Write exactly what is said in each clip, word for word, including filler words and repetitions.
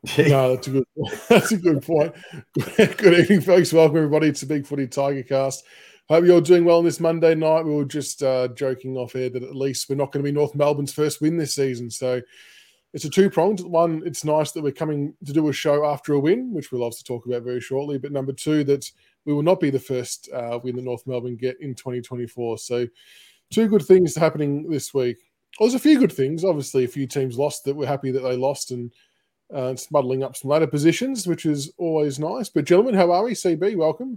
No, that's a good. That's a good point. Good evening, folks. Welcome everybody to Big Footy Tiger Cast. Hope you're doing well on this Monday night. We were just uh, joking off air that at least we're not going to be North Melbourne's first win this season. So it's a two-pronged. One, it's nice that we're coming to do a show after a win, which we'll also talk about very shortly. But number two, that we will not be the first uh, win that North Melbourne get in twenty twenty-four. So two good things happening this week. Well, there's a few good things. Obviously, a few teams lost that we're happy that they lost, and Uh, it's muddling up some ladder positions, which is always nice. But gentlemen, how are we? C B, welcome.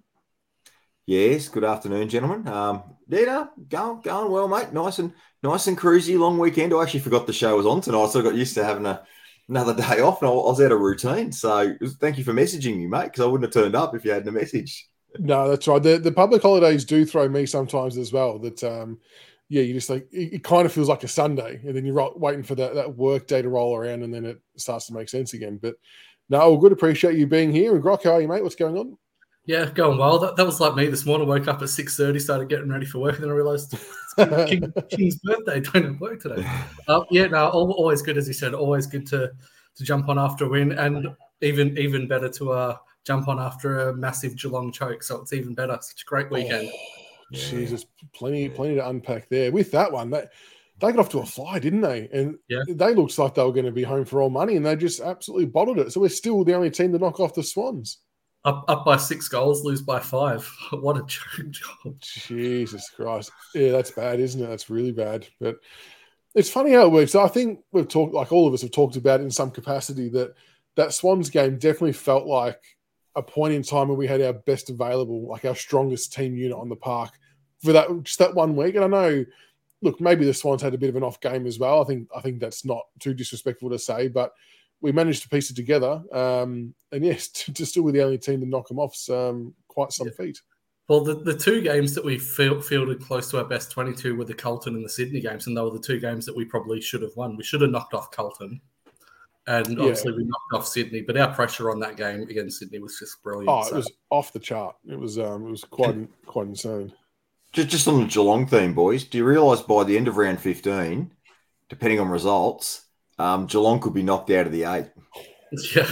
Yes, good afternoon, gentlemen. Um, yeah, no, going going well, mate. Nice and nice and cruisy, long weekend. I actually forgot the show was on tonight, so I got used to having a, another day off, and I was out of routine. So thank you for messaging me, mate, because I wouldn't have turned up if you hadn't a message. No, that's right. The, the public holidays do throw me sometimes as well. That um, yeah, you just like it, it kind of feels like a Sunday, and then you're ro- waiting for that, that work day to roll around, and then it starts to make sense again. But no, well, good. Appreciate you being here. And Grok, how are you, mate? What's going on? Yeah, going well. That, that was like me this morning. Woke up at six thirty, started getting ready for work, and then I realised it's King, King's birthday. Don't have work today. Uh, yeah, no, always good, as you said. Always good to to jump on after a win, and even even better to uh, jump on after a massive Geelong choke. So it's even better. Such a great weekend. Oh, Jesus, plenty plenty to unpack there. With that one, they, they got off to a fly, didn't they? And yeah. they looked like they were going to be home for all money, and they just absolutely bottled it. So we're still the only team to knock off the Swans. Up up by six goals, lose by five. What a job. Jesus Christ. Yeah, that's bad, isn't it? That's really bad. But it's funny how it works. I think we've talked, like all of us have talked about it in some capacity, that that Swans game definitely felt like a point in time where we had our best available, like our strongest team unit on the park for that just that one week. And I know, look, maybe the Swans had a bit of an off game as well. I think I think that's not too disrespectful to say, but we managed to piece it together. Um, and yes, to, to still be the only team to knock them off is um, quite some yeah. feat. Well, the, the two games that we fielded close to our best twenty-two were the Carlton and the Sydney games, and they were the two games that we probably should have won. We should have knocked off Carlton. And obviously yeah. we knocked off Sydney, but our pressure on that game against Sydney was just brilliant. Oh, it so. was off the chart. It was um, it was quite quite insane. Just just on the Geelong theme, boys, do you realise by the end of round fifteen, depending on results, um, Geelong could be knocked out of the eight? Yeah.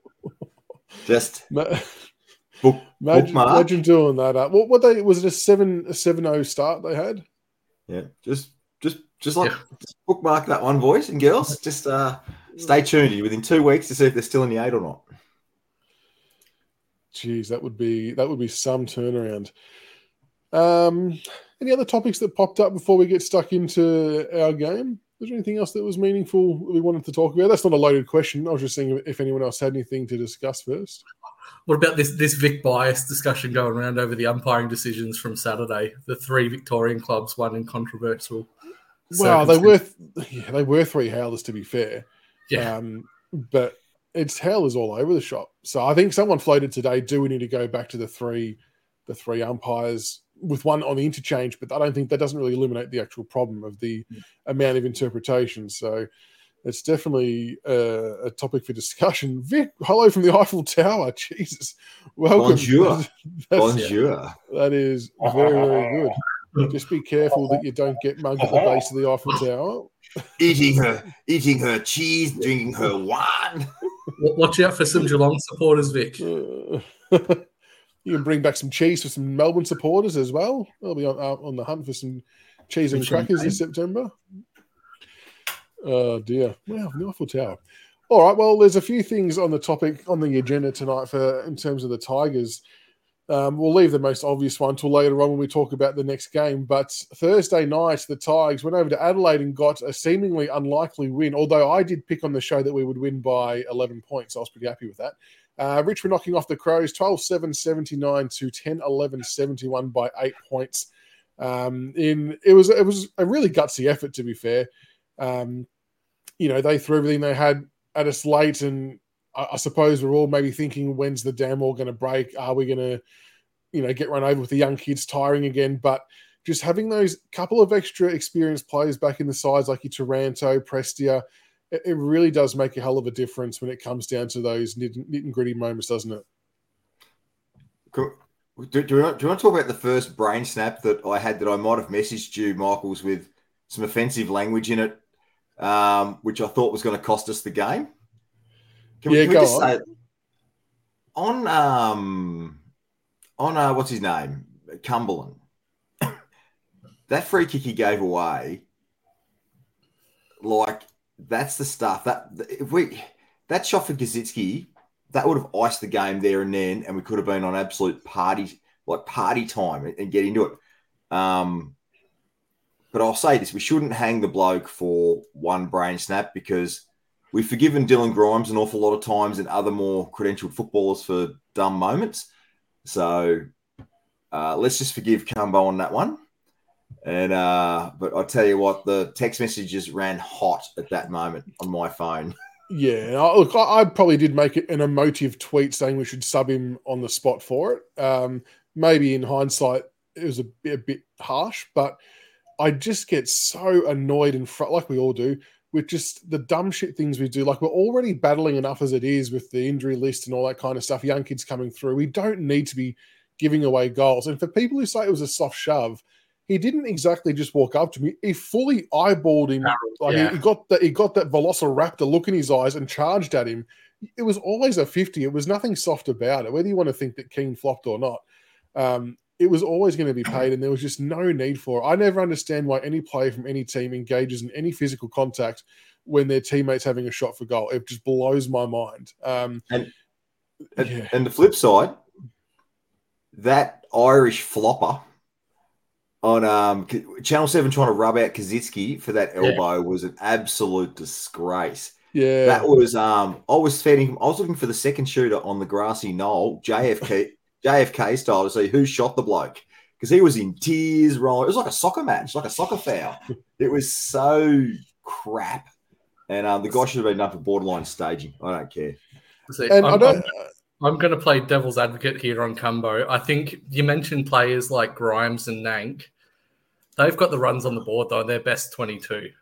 Just Ma- book, imagine, imagine doing that. Uh, what what they was it a seven a seven oh start they had? Yeah, just just just like yeah. just bookmark that one, boys and girls. Just uh. Stay tuned within two weeks to see if they're still in the eight or not. Jeez, that would be that would be some turnaround. Um, any other topics that popped up before we get stuck into our game? Was there anything else that was meaningful that we wanted to talk about? That's not a loaded question. I was just seeing if anyone else had anything to discuss first. What about this this Vic bias discussion going around over the umpiring decisions from Saturday? The three Victorian clubs, one in controversial. Well, they were yeah, they were three howlers, to be fair. Yeah. Um, but it's howlers all over the shop. So I think someone floated today, do we need to go back to the three the three umpires with one on the interchange? But I don't think that doesn't really eliminate the actual problem of the mm. amount of interpretation. So it's definitely a, a topic for discussion. Vic, hello from the Eiffel Tower. Jesus. Welcome. Bonjour. Bonjour. That is very, very good. Just be careful that you don't get mugged at the base of the Eiffel Tower. Eating her, eating her cheese, drinking her wine. Watch out for some Geelong supporters, Vic. Uh, you can bring back some cheese for some Melbourne supporters as well. They'll be on, uh, on the hunt for some cheese and crackers in September. Oh, dear. Wow, the Eiffel Tower. All right, well, there's a few things on the topic, on the agenda tonight for in terms of the Tigers. Um, we'll leave the most obvious one till later on when we talk about the next game. But Thursday night, the Tigers went over to Adelaide and got a seemingly unlikely win, although I did pick on the show that we would win by eleven points. I was pretty happy with that. Uh, Richmond knocking off the Crows, twelve seven seventy-nine to ten eleven seventy-one by eight points. Um, in it was it was a really gutsy effort, to be fair. Um, you know, they threw everything they had at us late, and I, I suppose we're all maybe thinking, when's the dam all going to break? Are we going to, you know, get run over with the young kids tiring again? But just having those couple of extra experienced players back in the sides like your Taranto, Prestia, it, it really does make a hell of a difference when it comes down to those nit, nit and gritty moments, doesn't it? Cool. Do, do, you want, do you want to talk about the first brain snap that I had that I might have messaged you, Michaels, with some offensive language in it, um, which I thought was going to cost us the game? Can we, Yeah, can we go just on. say on um on uh, what's his name, Cumberland, that free kick he gave away, like that's the stuff that if we that shot for Kaczynski, that would have iced the game there and then, and we could have been on absolute party like party time and, and get into it. Um, but I'll say this: we shouldn't hang the bloke for one brain snap because we've forgiven Dylan Grimes an awful lot of times and other more credentialed footballers for dumb moments. So uh, let's just forgive Cumbo on that one. And uh, but I tell you what, the text messages ran hot at that moment on my phone. Yeah, look, I, I probably did make it an emotive tweet saying we should sub him on the spot for it. Um, maybe in hindsight, it was a bit, a bit harsh, but I just get so annoyed and fr- like we all do with just the dumb shit things we do. Like we're already battling enough as it is with the injury list and all that kind of stuff. Young kids coming through. We don't need to be giving away goals. And for people who say it was a soft shove, he didn't exactly just walk up to me. He fully eyeballed him. Like yeah. he, he got that. He got that Velociraptor look in his eyes and charged at him. It was always a fifty. It was nothing soft about it. Whether you want to think that Keane flopped or not, um, it was always going to be paid, and there was just no need for it. I never understand why any player from any team engages in any physical contact when their teammates having a shot for goal. It just blows my mind. Um, and and, yeah. and the flip side, that Irish flopper on um, Channel seven trying to rub out Kaczynski for that elbow yeah. was an absolute disgrace. Yeah. That was um I was feeding I was looking for the second shooter on the grassy knoll, J F K J F K style, to see who shot the bloke. Because he was in tears, rolling. It was like a soccer match, like a soccer foul. It was so crap. And um, the guy should have been done for borderline staging. I don't care. See, and I'm, I don't, I'm, I'm going to play devil's advocate here on Cumbo. I think you mentioned players like Grimes and Nank. They've got the runs on the board, though. They're best twenty-two.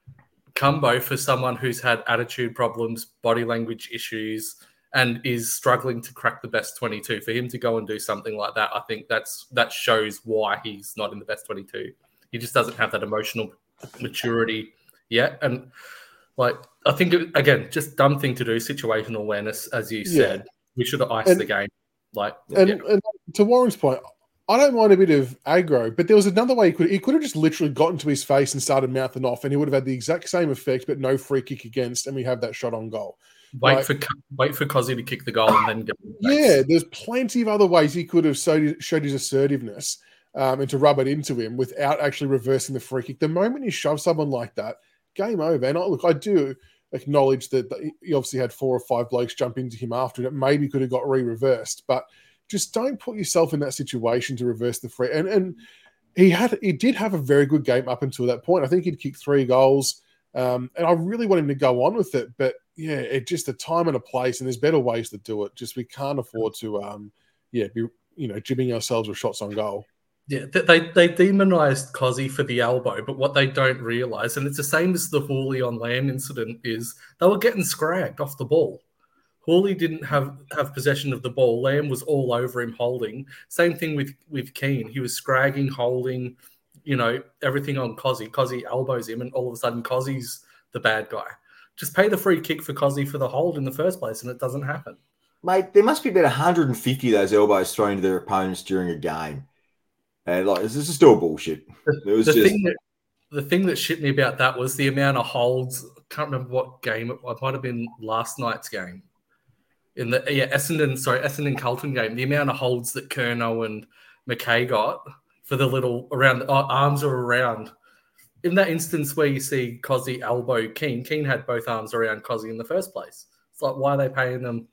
Cumbo, for someone who's had attitude problems, body language issues, and is struggling to crack the best twenty-two, for him to go and do something like that, I think that's that shows why he's not in the best twenty-two. He just doesn't have that emotional maturity yet. And, like, I think, it, again, just dumb thing to do, situational awareness, as you said. Yeah. We should have iced and, the game. Like, and, yeah. and to Warren's point, I don't mind a bit of aggro, but there was another way he could he could have just literally gotten to his face and started mouthing off, and he would have had the exact same effect, but no free kick against, and we have that shot on goal. Wait like, for wait for Cozzy to kick the goal and then get the yeah, there's plenty of other ways he could have showed, showed his assertiveness um, and to rub it into him without actually reversing the free kick. The moment you shove someone like that, game over. And I, look, I do acknowledge that he obviously had four or five blokes jump into him after it. Maybe could have got re-reversed, but just don't put yourself in that situation to reverse the free. And and he had he did have a very good game up until that point. I think he'd kicked three goals, um, and I really want him to go on with it. But yeah, it just a time and a place, and there's better ways to do it. Just we can't afford to, um, yeah, be you know jibbing ourselves with shots on goal. Yeah, they they demonised Cozzy for the elbow, but what they don't realise, and it's the same as the Hawley on Lamb incident, is they were getting scragged off the ball. Hawley didn't have, have possession of the ball. Lamb was all over him holding. Same thing with, with Keane. He was scragging, holding, you know, everything on Cozzy. Cozzy elbows him, and all of a sudden Cozzy's the bad guy. Just pay the free kick for Cozzy for the hold in the first place, and it doesn't happen. Mate, there must be about one hundred fifty of those elbows thrown to their opponents during a game. And like, this is still bullshit. It was the, just... thing that, the thing that shit me about that was the amount of holds. I can't remember what game it, it might have been last night's game. In the yeah Essendon sorry Essendon Carlton game, the amount of holds that Curnow and McKay got for the little around oh, arms are around. In that instance where you see Cozzy elbow Keane, Keane had both arms around Cozzy in the first place. It's like, why are they paying them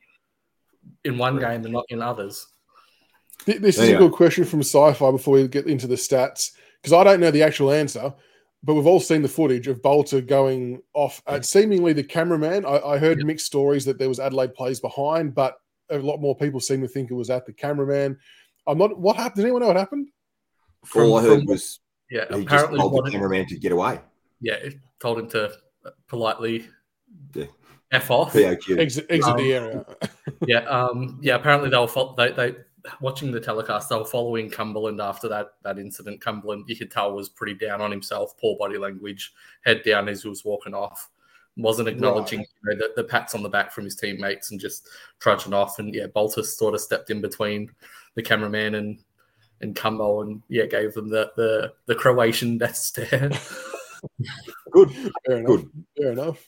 in one right. game and not in others? This is anyway. a good question from Sci-Fi before we get into the stats, because I don't know the actual answer. But we've all seen the footage of Bolter going off at seemingly the cameraman. I, I heard yep. mixed stories that there was Adelaide players behind, but a lot more people seem to think it was at the cameraman. I'm not. What happened? Does anyone know what happened? From, All I heard from, was yeah, he apparently just told the cameraman to get away. Yeah, it told him to politely yeah. f off, exit, exit um, the area. yeah, um, yeah. Apparently they were they they. Watching the telecast, they were following Cumberland after that that incident. Cumberland, you could tell, was pretty down on himself, poor body language, head down as he was walking off. wasn't acknowledging right. you know, the, the pats on the back from his teammates and just trudging off. And yeah, Baltus sort of stepped in between the cameraman and and Cumbo and yeah, gave them the the, the Croatian death stare. Good, fair enough. Good. Fair enough.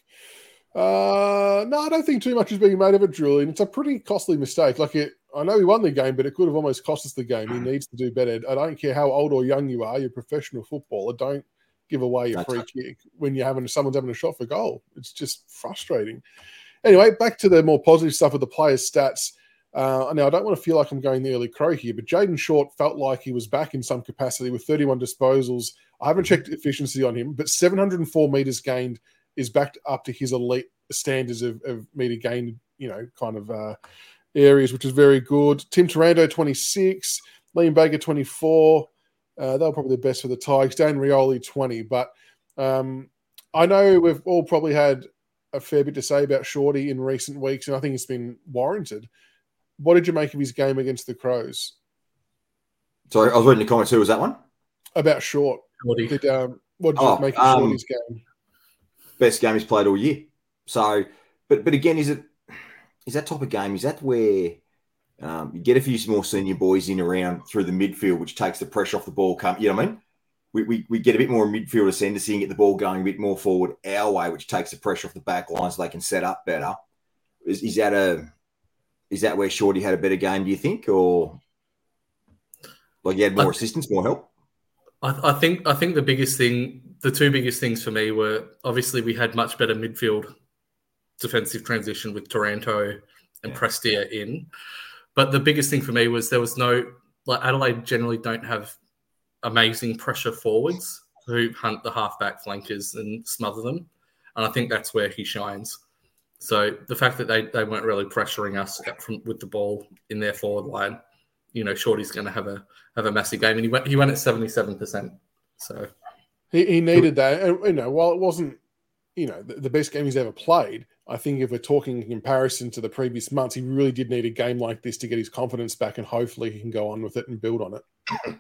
Uh, no, I don't think too much is being made of it, Julian. It's a pretty costly mistake. Like it, I know he won the game, but it could have almost cost us the game. He needs to do better. I don't care how old or young you are. You're a professional footballer. Don't give away a free kick when you're having someone's having a shot for goal. It's just frustrating. Anyway, back to the more positive stuff of the players' stats. Uh, now, I don't want to feel like I'm going the early crow here, but Jaden Short felt like he was back in some capacity with thirty-one disposals. I haven't checked efficiency on him, but seven hundred four metres gained is backed up to his elite standards of, of metre gained, you know, kind of uh, areas, which is very good. Tim Taranto, twenty-six. Liam Baker, twenty-four. Uh, they were probably the best for the Tigers. Dan Rioli, twenty. But um, I know we've all probably had a fair bit to say about Shorty in recent weeks, and I think it's been warranted. What did you make of his game against the Crows? Sorry, I was reading the comments. Who was that one? About Short. Did, um, what did you oh, make of um, Shorty's game? Best game he's played all year. So, but but again, is it is that type of game? Is that where um, you get a few more senior boys in around through the midfield, which takes the pressure off the ball? Come, you know what I mean? We, we we get a bit more midfield ascendancy and get the ball going a bit more forward our way, which takes the pressure off the back line so they can set up better. Is, is that a Is that where Shorty had a better game, do you think? Or like he had more I, assistance, more help? I, I think I think the biggest thing, the two biggest things for me were obviously we had much better midfield defensive transition with Taranto and yeah. Prestia in. But the biggest thing for me was there was no, like Adelaide generally don't have amazing pressure forwards who hunt the halfback flankers and smother them. And I think that's where he shines. So the fact that they, they weren't really pressuring us from, with the ball in their forward line, you know, Shorty's going to have a have a massive game, and he went he went at seventy-seven percent. So he, he needed that, and you know, while it wasn't you know the, the best game he's ever played, I think if we're talking in comparison to the previous months, he really did need a game like this to get his confidence back, and hopefully he can go on with it and build on it.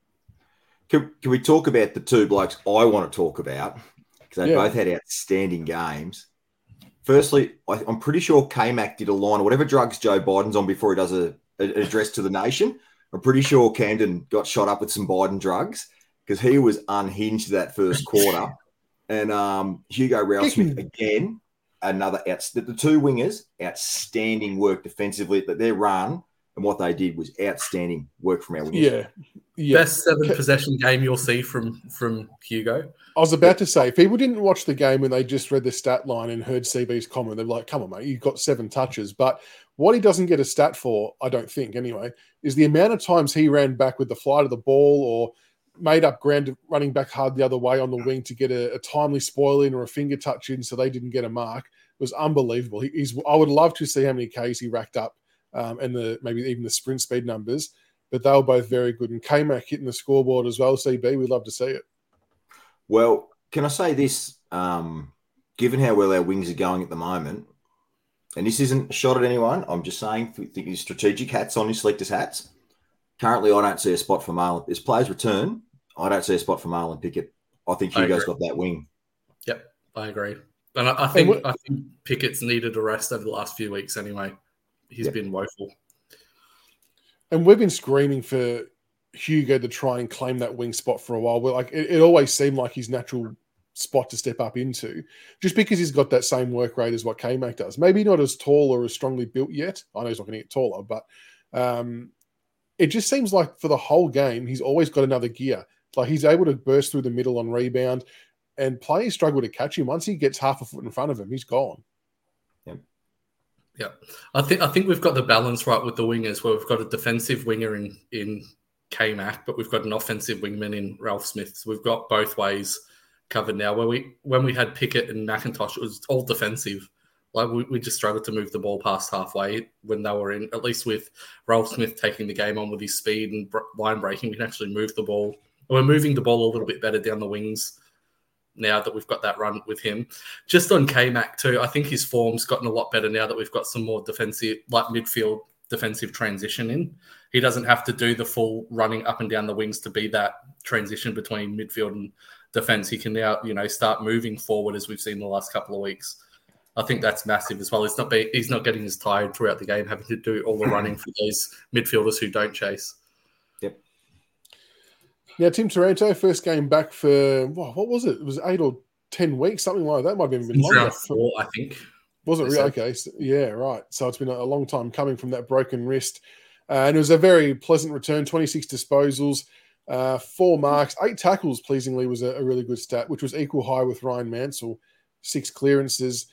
Can, can we talk about the two blokes I want to talk about because they yeah. both had outstanding games? Firstly, I, I'm pretty sure K-Mac did a line or whatever drugs Joe Biden's on before he does a, a, an address to the nation. I'm pretty sure Camden got shot up with some Biden drugs because he was unhinged that first quarter. And um, Hugo Ralston, again, another out, the two wingers, outstanding work defensively. But their run and what they did was outstanding work from our wingers. Yeah. yeah. Best seven possession game you'll see from, from Hugo. I was about to say, if people didn't watch the game when they just read the stat line and heard C B's comment, they're like, come on, mate, you've got seven touches. But what he doesn't get a stat for, I don't think anyway, is the amount of times he ran back with the flight of the ball or made up ground running back hard the other way on the wing to get a, a timely spoil in or a finger touch in so they didn't get a mark. It was unbelievable. He, he's. I would love to see how many Ks he racked up um, and the maybe even the sprint speed numbers, but they were both very good. And K-Mac hitting the scoreboard as well, C B, we'd love to see it. Well, can I say this? Um, given how well our wings are going at the moment, and this isn't a shot at anyone, I'm just saying, think his strategic hats on his selectors' hats. Currently, I don't see a spot for Marlon. As players return, I don't see a spot for Marlon Pickett. I think Hugo's got that wing. Yep, I agree. And I, I think I think Pickett's needed a rest over the last few weeks anyway. He's yep. been woeful. And we've been screaming for Hugo to try and claim that wing spot for a while. We're like it, it always seemed like his natural spot to step up into, just because he's got that same work rate as what K-Mac does. Maybe not as tall or as strongly built yet. I know he's not going to get taller, but um, it just seems like for the whole game, he's always got another gear. Like he's able to burst through the middle on rebound, and players struggle to catch him. Once he gets half a foot in front of him, he's gone. Yep. Yeah, I think I think we've got the balance right with the wingers, where we've got a defensive winger in in K-Mac, but we've got an offensive wingman in Ralph Smith. So we've got both ways covered now. Where we when we had Pickett and McIntosh, it was all defensive. Like we, we just struggled to move the ball past halfway when they were in. At least with Ralph Smith taking the game on with his speed and line breaking, we can actually move the ball. And we're moving the ball a little bit better down the wings now that we've got that run with him. Just on K-Mac too, I think his form's gotten a lot better now that we've got some more defensive, like midfield defensive transition in. He doesn't have to do the full running up and down the wings to be that transition between midfield and defense, he can now, you know, start moving forward as we've seen the last couple of weeks. I think that's massive as well. He's not be, he's not getting as tired throughout the game, having to do all the running for those midfielders who don't chase. Yep. Now, Tim Taranto, first game back for, what, what was it? It was eight or ten weeks, something like that. Might have even been longer. Four, I think. Was it really? Okay. So, yeah, right. So it's been a long time coming from that broken wrist. Uh, and it was a very pleasant return, twenty-six disposals, uh, four marks, eight tackles, pleasingly, was a, a really good stat, which was equal high with Ryan Mansell, six clearances.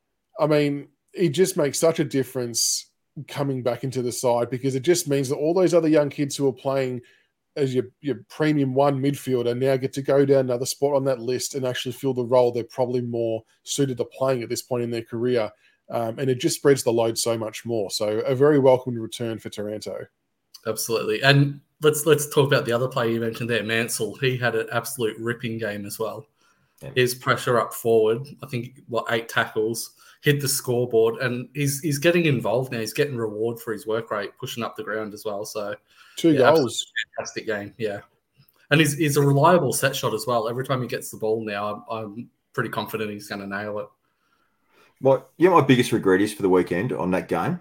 I mean, it just makes such a difference coming back into the side because it just means that all those other young kids who are playing as your, your premium one midfielder now get to go down another spot on that list and actually fill the role they're probably more suited to playing at this point in their career. Um, and it just spreads the load so much more. So a very welcome return for Taranto. Absolutely. And let's let's talk about the other player you mentioned there, Mansell. He had an absolute ripping game as well. Yeah. His pressure up forward, I think, what, eight tackles, hit the scoreboard, and he's he's getting involved now. He's getting reward for his work rate, pushing up the ground as well. So two yeah, goals. Fantastic game, yeah. And he's, he's a reliable set shot as well. Every time he gets the ball now, I'm, I'm pretty confident he's going to nail it. Well, you know, my biggest regret is for the weekend on that game.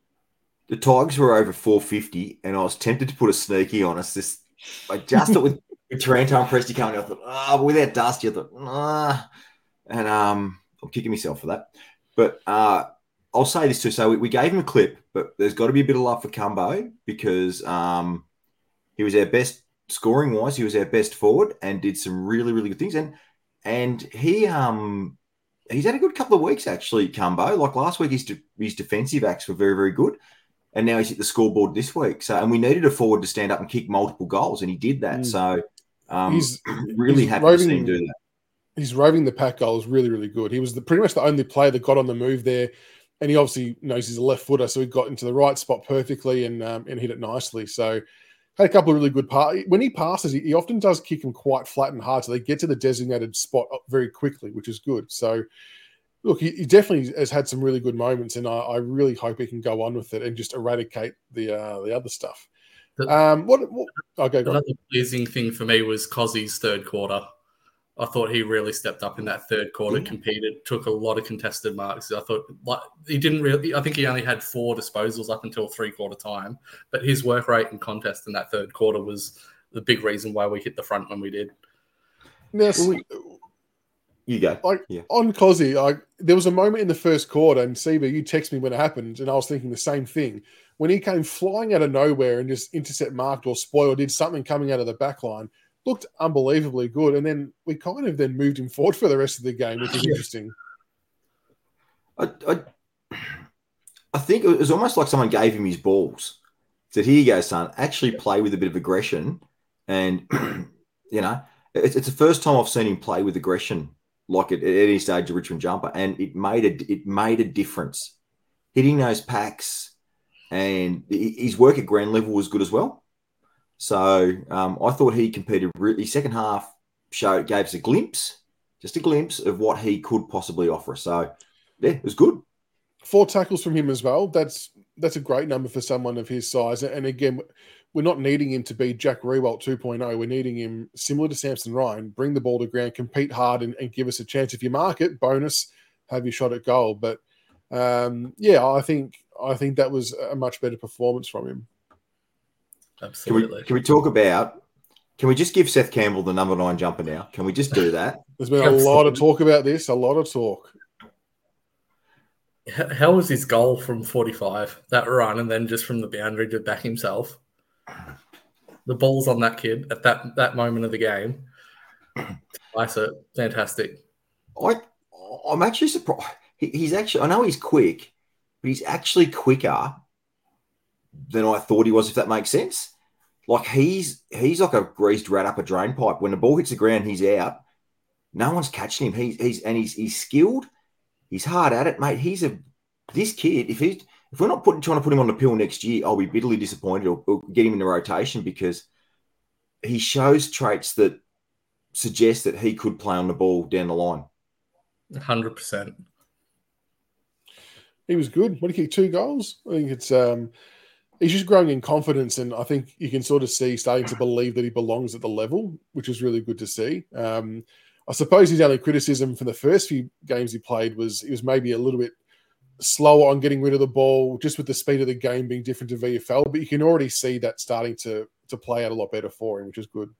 The Tigers were over four fifty, and I was tempted to put a sneaky on us. This, I just thought with, with Taranto and Presty coming, I thought, ah, oh, without Dusty, I thought, ah, and um, I'm kicking myself for that. But uh, I'll say this too. So we, we gave him a clip, but there's got to be a bit of love for Cumbo because um, he was our best scoring wise. He was our best forward and did some really, really good things. And and he um. He's had a good couple of weeks, actually, Cumbo. Like last week, his, de- his defensive acts were very, very good. And now he's hit the scoreboard this week. So, and we needed a forward to stand up and kick multiple goals, and he did that. Mm. So, um, he's really he's happy roving, to see him do that. He's roving the pack goals really, really good. He was the, pretty much the only player that got on the move there. And he obviously knows he's a left footer, so he got into the right spot perfectly and um, and hit it nicely. So, had a couple of really good passes. When he passes, he, he often does kick them quite flat and hard, so they get to the designated spot very quickly, which is good. So, look, he, he definitely has had some really good moments, and I, I really hope he can go on with it and just eradicate the uh, the other stuff. The, um, what? what okay, another pleasing thing for me was Cozzy's third quarter. I thought he really stepped up in that third quarter, mm-hmm. competed, took a lot of contested marks. I thought like he didn't really. I think he only had four disposals up until three quarter time, but his work rate and contest in that third quarter was the big reason why we hit the front when we did. Yes, well, we, you go. Like yeah. on Cozzy, like there was a moment in the first quarter, and Siva, you text me when it happened, and I was thinking the same thing. When he came flying out of nowhere and just intercept marked or spoiled or did something coming out of the back line. Looked unbelievably good, and then we kind of then moved him forward for the rest of the game, which is interesting. I, I, I think it was almost like someone gave him his balls. Said, "Here you go, son. Actually, play with a bit of aggression." And you know, it's, it's the first time I've seen him play with aggression, like at, at any stage of Richmond jumper, and it made a it made a difference. Hitting those packs, and his work at ground level was good as well. So um, I thought he competed really. Second half showed gave us a glimpse, just a glimpse of what he could possibly offer. So yeah, it was good. Four tackles from him as well. That's that's a great number for someone of his size. And again, we're not needing him to be Jack Riewoldt two point oh. We're needing him similar to Samson Ryan, bring the ball to ground, compete hard, and, and give us a chance. If you mark it, bonus, have your shot at goal. But um, yeah, I think I think that was a much better performance from him. Absolutely. Can we, can we talk about, can we just give Seth Campbell the number nine jumper now? Can we just do that? There's been a Absolutely. lot of talk about this, a lot of talk. How was his goal from forty-five, that run, and then just from the boundary to back himself? The ball's on that kid at that, that moment of the game. Nice it. Fantastic. I, I'm actually surprised. He, he's actually, I know he's quick, but he's actually quicker than I thought he was, if that makes sense. Like he's he's like a greased rat up a drain pipe. When the ball hits the ground, he's out. No one's catching him. He's he's and he's he's skilled. He's hard at it, mate. He's a this kid. If he if we're not putting trying to put him on the pill next year, I'll be bitterly disappointed. Or, or get him in the rotation because he shows traits that suggest that he could play on the ball down the line. one hundred percent. He was good. What did he kick? Two goals. I think it's. Um, he's just growing in confidence, and I think you can sort of see starting to believe that he belongs at the level, which is really good to see. Um, I suppose his only criticism from the first few games he played was he was maybe a little bit slower on getting rid of the ball, just with the speed of the game being different to V F L. But you can already see that starting to to play out a lot better for him, which is good.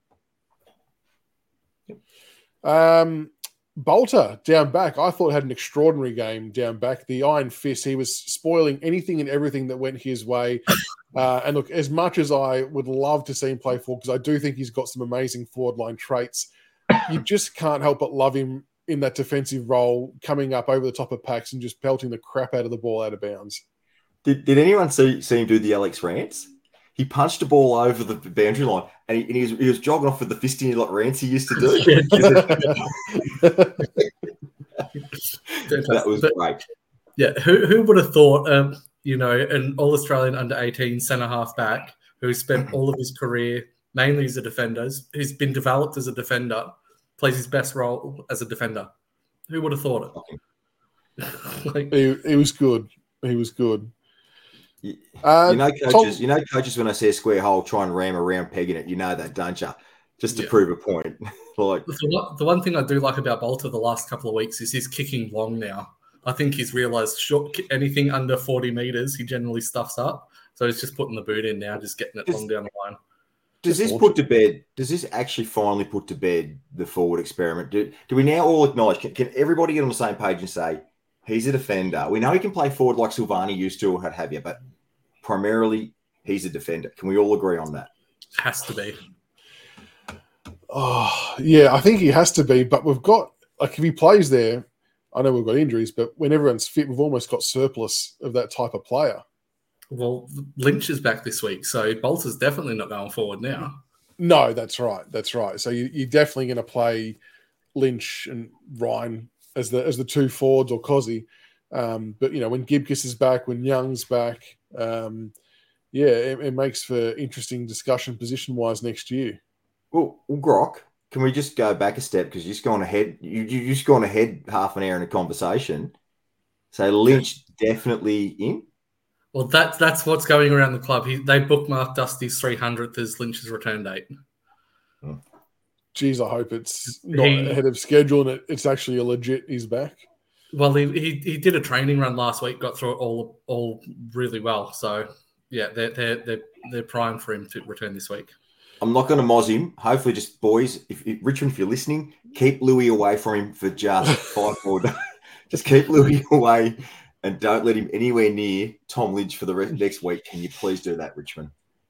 Um, Bolter down back, I thought had an extraordinary game down back. The Iron Fist, he was spoiling anything and everything that went his way. Uh, and look, as much as I would love to see him play forward, because I do think he's got some amazing forward line traits, you just can't help but love him in that defensive role, coming up over the top of packs and just pelting the crap out of the ball out of bounds. Did, did anyone see, see him do the Alex Rance? He punched the ball over the boundary line, and he, and he, was, he was jogging off with the fisting like Rance he used to do. That was but, great. Yeah, who who would have thought, um, you know, an All-Australian under eighteen centre-half back who spent all of his career mainly as a defender, who's been developed as a defender, plays his best role as a defender. Who would have thought it? like, he, he was good. He was good. You, uh, you know, coaches. Tom, you know, coaches. When I see a square hole, try and ram a round peg in it. You know that, don't you? Just to yeah. prove a point. like the one, the one thing I do like about Bolter the last couple of weeks is he's kicking long now. I think he's realised short anything under forty metres, he generally stuffs up. So he's just putting the boot in now, just getting it does, long down the line. Does this put to bed? Does this actually finally put to bed the forward experiment? Do, do we now all acknowledge? Can, can everybody get on the same page and say he's a defender? We know he can play forward like Silvani used to, or what have you, but primarily he's a defender. Can we all agree on that? Has to be. Oh, yeah, I think he has to be. But we've got, like, if he plays there, I know we've got injuries, but when everyone's fit, we've almost got surplus of that type of player. Well, Lynch is back this week, so Bolter's definitely not going forward now. No, that's right. That's right. So you, you're definitely going to play Lynch and Ryan as the as the two forwards, or Cozzy. Um, but, you know, when Gibcus is back, when Young's back, um, yeah, it, it makes for interesting discussion position-wise next year. Well, well, Grok, can we just go back a step, because you've just gone ahead. You you just gone ahead half an hour in a conversation. So Lynch definitely in. Well, that's that's what's going around the club. He, they bookmarked Dusty's three hundredth as Lynch's return date. Oh. Geez, I hope it's not he, ahead of schedule and it, it's actually a legit he's back. Well, he, he he did a training run last week, got through it all all really well. So yeah, they're they're they're, they're primed for him to return this week. I'm not going to moz him. Hopefully, just boys, if, if Richmond, if you're listening, keep Louis away from him for just five more days. Just keep Louis away and don't let him anywhere near Tom Lynch for the rest, next week. Can you please do that, Richmond?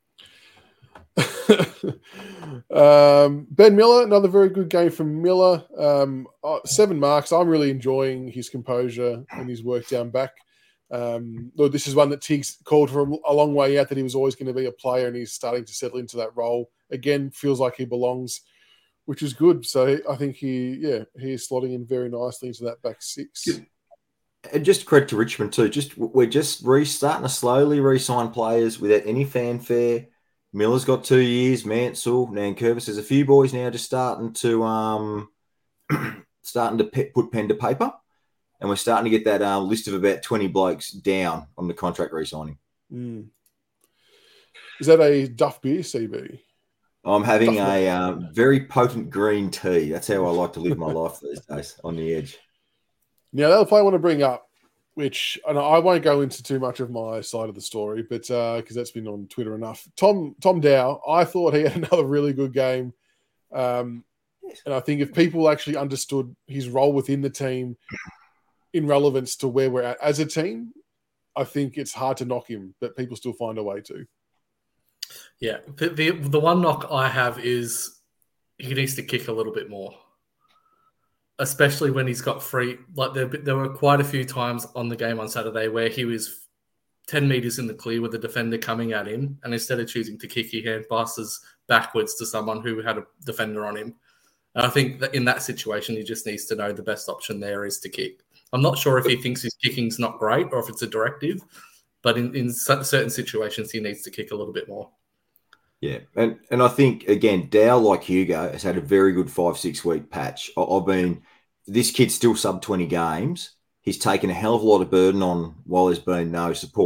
um, Ben Miller, another very good game from Miller. Um, uh, seven marks. I'm really enjoying his composure and his work down back. Um, Lord, this is one that Tiggs called for a long way out, that he was always going to be a player, and he's starting to settle into that role. Again, feels like he belongs, which is good. So I think he, yeah, he's slotting in very nicely into that back six. And just credit to Richmond too. Just we're just restarting to slowly re-sign players without any fanfare. Miller's got two years. Mansell, Nankervis. There's a few boys now just starting to um starting to pe- put pen to paper. And we're starting to get that uh, list of about twenty blokes down on the contract re-signing. Mm. Is that a Duff Beer C B? I'm having Duff a uh, very potent green tea. That's how I like to live my life these days, on the edge. Now, the other play I want to bring up, which and I won't go into too much of my side of the story, but because uh, that's been on Twitter enough. Tom Tom Dow, I thought he had another really good game. Um, and I think if people actually understood his role within the team in relevance to where we're at as a team, I think it's hard to knock him, but people still find a way to. Yeah, the, the the one knock I have is he needs to kick a little bit more, especially when he's got free. Like there, there were quite a few times on the game on Saturday where he was ten metres in the clear with the defender coming at him, and instead of choosing to kick, he hand passes backwards to someone who had a defender on him. And I think that in that situation, he just needs to know the best option there is to kick. I'm not sure if he thinks his kicking's not great or if it's a directive, but in, in certain situations, he needs to kick a little bit more. Yeah, and and I think, again, Dow, like Hugo, has had a very good five, six-week patch. I, I've been – this kid's still sub twenty games. He's taken a hell of a lot of burden on while there's been no support.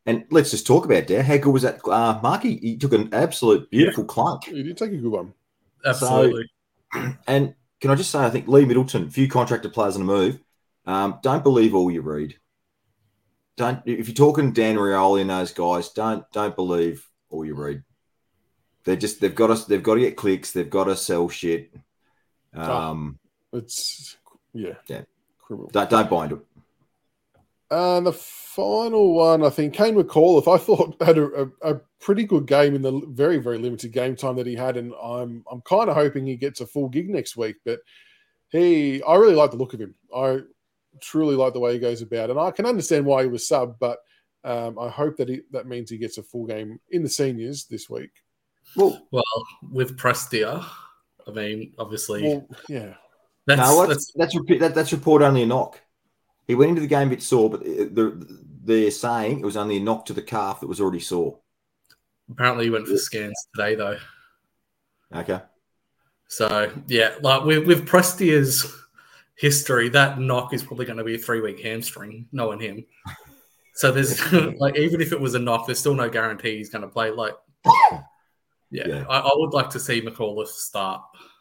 And let's just talk about that. How good was that, uh, Marky? He took an absolute beautiful yeah. clunk. He did take a good one. Absolutely. So, and can I just say, I think Lee Middleton, few contracted players on the move. Um, don't believe all you read. Don't if you're talking Dan Rioli and those guys, don't don't believe all you read. They're just they've got us. They've got to get clicks. They've got to sell shit. Um, oh, it's yeah, yeah. Criminal. Don't don't bind it. And the final one, I think, Kane McAuliffe, I thought had a, a, a pretty good game in the very, very limited game time that he had, and I'm I'm kind of hoping he gets a full gig next week. But he, I really like the look of him. I truly like the way he goes about, and I can understand why he was subbed, but um, I hope that he, that means he gets a full game in the seniors this week. Well, well with Prestia, I mean, obviously, well, yeah. That's, no, that's that's that's, that, that's report only a knock. He went into the game a bit sore, but they're, they're saying it was only a knock to the calf that was already sore. Apparently, he went for scans today, though. Okay. So, yeah, like with, with Prestia's history, that knock is probably going to be a three-week hamstring, knowing him. So, there's like, even if it was a knock, there's still no guarantee he's going to play. Like, yeah, yeah. I, I would like to see McAuliffe start.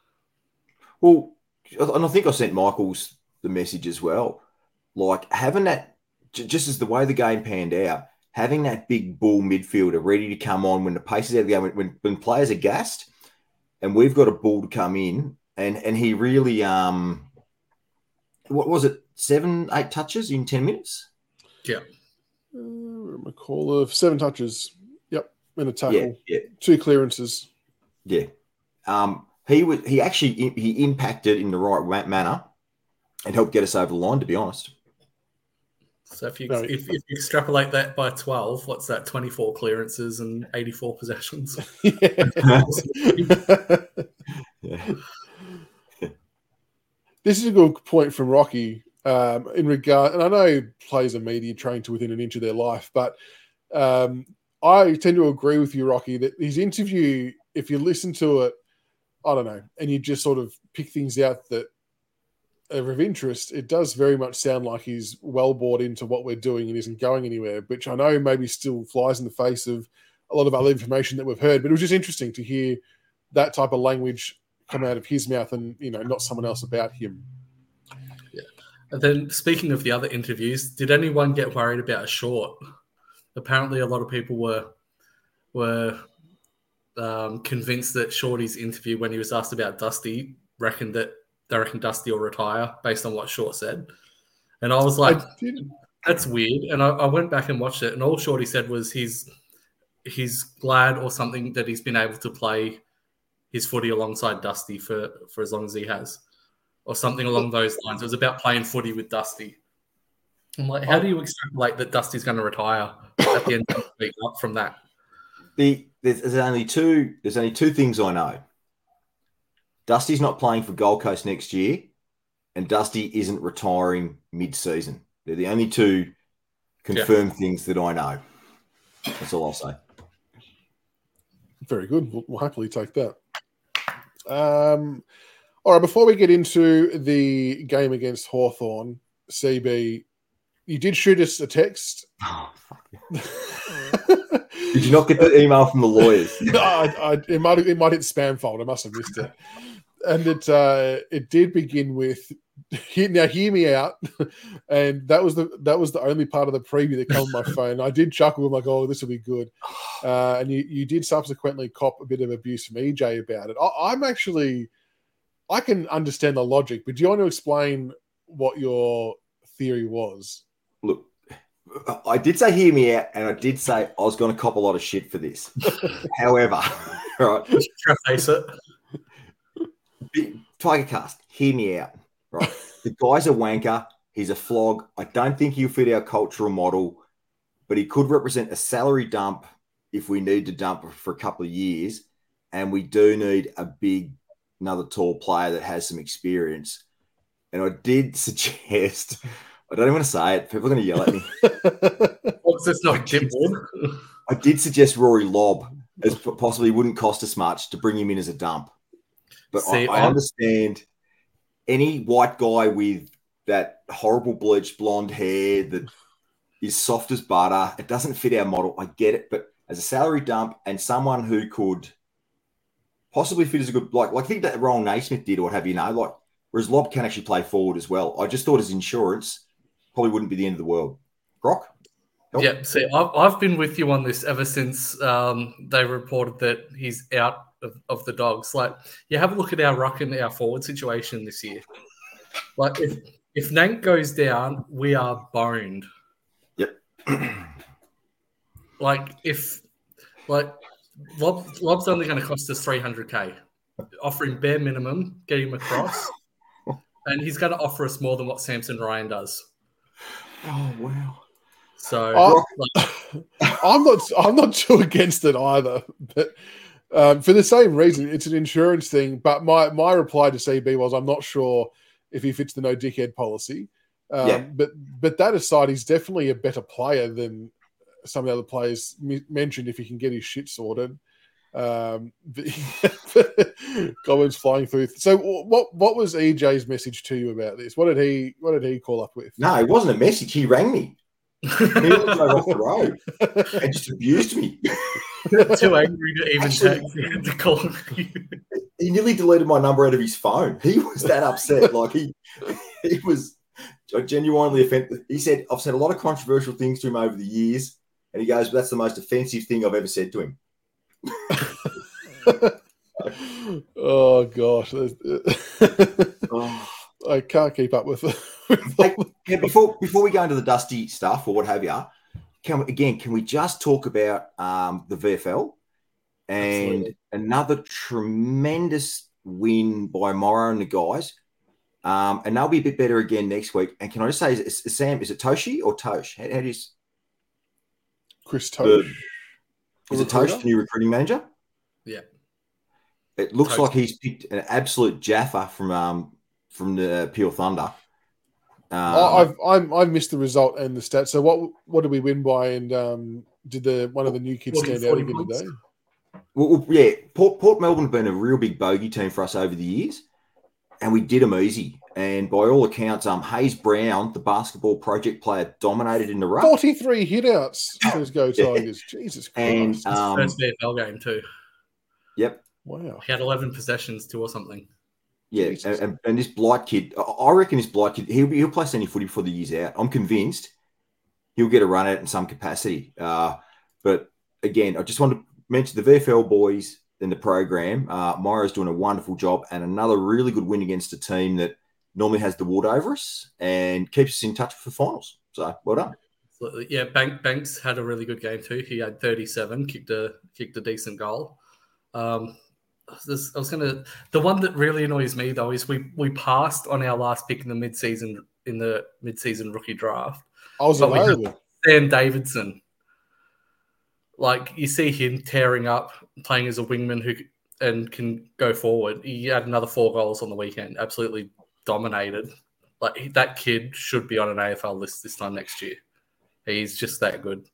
Well, and I think I sent Michaels the message as well. Like having that, just as the way the game panned out, having that big bull midfielder ready to come on when the pace is out of the game, when, when players are gassed, and we've got a bull to come in, and and he really, um, what was it, seven, eight touches in ten minutes? Yeah. Uh, McAuliffe, seven touches. Yep, and a tackle. Yeah, yeah. Two clearances. Yeah. Um, he was he actually he impacted in the right manner and helped get us over the line, to be honest. So if you no, if, if you extrapolate that by twelve, what's that? twenty-four clearances and eighty-four possessions. Yeah. yeah. This is a good point from Rocky um, in regard, and I know players are media trained to within an inch of their life, but um, I tend to agree with you, Rocky, that his interview, if you listen to it, I don't know, and you just sort of pick things out that are of interest, it does very much sound like he's well bought into what we're doing and isn't going anywhere, which I know maybe still flies in the face of a lot of other information that we've heard, but it was just interesting to hear that type of language come out of his mouth and, you know, not someone else about him. Yeah. And then speaking of the other interviews, did anyone get worried about a short? Apparently a lot of people were were um, convinced that Shorty's interview when he was asked about Dusty reckoned that they reckon Dusty will retire based on what Short said. And I was like, I that's weird. And I, I went back and watched it, and all Shorty said was he's he's glad or something that he's been able to play his footy alongside Dusty for, for as long as he has, or something along those lines. It was about playing footy with Dusty. I'm like, how do you extrapolate that Dusty's going to retire at the end of the week up from that? The there's, there's only two there's only two things I know. Dusty's not playing for Gold Coast next year, and Dusty isn't retiring mid-season. They're the only two confirmed yeah. things that I know. That's all I'll say. Very good. We'll, we'll happily take that. Um, all right, before we get into the game against Hawthorn, C B, you did shoot us a text. Oh, fuck. Did you not get the email from the lawyers? No, I, I, it might it might hit spam folder. I must have missed it. And it uh, it did begin with now hear me out, and that was the that was the only part of the preview that came on my phone. I did chuckle. I'm like, oh, this will be good. Uh, and you you did subsequently cop a bit of abuse from E J about it. I, I'm actually I can understand the logic, but do you want to explain what your theory was? Look, I did say hear me out, and I did say I was going to cop a lot of shit for this. However, right, face it. Tiger Cast, hear me out. Right, the guy's a wanker. He's a flog. I don't think he'll fit our cultural model, but he could represent a salary dump if we need to dump for a couple of years, and we do need a big, another tall player that has some experience. And I did suggest. I don't even want to say it. People are going to yell at me. What's this not Jim Wood? I did suggest Rory Lobb as possibly wouldn't cost us much to bring him in as a dump. But See, I, I understand any white guy with that horrible bleached blonde hair that is soft as butter. It doesn't fit our model. I get it. But as a salary dump and someone who could possibly fit as a good, like, like I think that Ron Naismith did or what have you know, like, whereas Lob can actually play forward as well. I just thought his insurance probably wouldn't be the end of the world. Grok? Help. Yeah, see, I've, I've been with you on this ever since um, they reported that he's out of, of the Dogs. Like, you have a look at our ruck and our forward situation this year. Like, if if Nank goes down, we are boned. Yep. Like, if, like, Lob, Lob's only going to cost us three hundred K. Offering bare minimum, get him across. And he's going to offer us more than what Samson Ryan does. Oh, wow. So I, like, I'm not I'm not too against it either. But um, for the same reason, it's an insurance thing. But my, my reply to C B was I'm not sure if he fits the no dickhead policy. Um, yeah. But but that aside, he's definitely a better player than some of the other players mentioned if he can get his shit sorted. Um, comments flying through. So what what was E J's message to you about this? What did he what did he call up with? No, it wasn't a message. He rang me. He drove off the road and just abused me. Too angry to even Actually, text to call me. He nearly deleted my number out of his phone. He was that upset. Like he he was genuinely offended. He said, I've said a lot of controversial things to him over the years. And he goes, that's the most offensive thing I've ever said to him. Oh gosh. Oh. I can't keep up with it. Hey, yeah, before before we go into the dusty stuff or what have you, can we, again, can we just talk about um, the V F L and Absolutely. another tremendous win by Morrow and the guys, um, and they'll be a bit better again next week. And can I just say, is, is Sam, is it Toshi or Tosh? How, how do you? Chris Tosh. Is it Tosh, the new recruiting manager? Yeah. It looks Tosh. like he's picked an absolute Jaffa from um, from the Peel Thunder. Um, I've I'm, I missed the result and the stats. So what what did we win by? And um, did the one of the new kids forty, stand out forty again points. today? Well, well, yeah, Port, Port Melbourne have been a real big bogey team for us over the years, and we did them easy. And by all accounts, um, Hayes Brown, the basketball project player, dominated in the ruck. forty-three hitouts for his Go Tigers. Jesus Christ. And um, First V F L game too. Yep. Wow. He had eleven possessions too or something. Yeah, and, and, and this Blight kid, I reckon this Blight kid, he'll, he'll play any footy before the year's out. I'm convinced he'll get a run at it in some capacity. Uh, but again, I just want to mention the V F L boys in the program. Uh, Morrow's doing a wonderful job and another really good win against a team that normally has the wood over us and keeps us in touch for finals. So, well done. Absolutely. Yeah, Bank, Banks had a really good game too. He had thirty-seven, kicked a kicked a decent goal. Um, This, I was gonna. The one that really annoys me though is we we passed on our last pick in the mid season in the mid season rookie draft. I was But we available. had Sam Davidson. Like you see him tearing up, playing as a wingman who and can go forward. He had another four goals on the weekend. Absolutely dominated. Like he, that kid should be on an A F L list this time next year. He's just that good.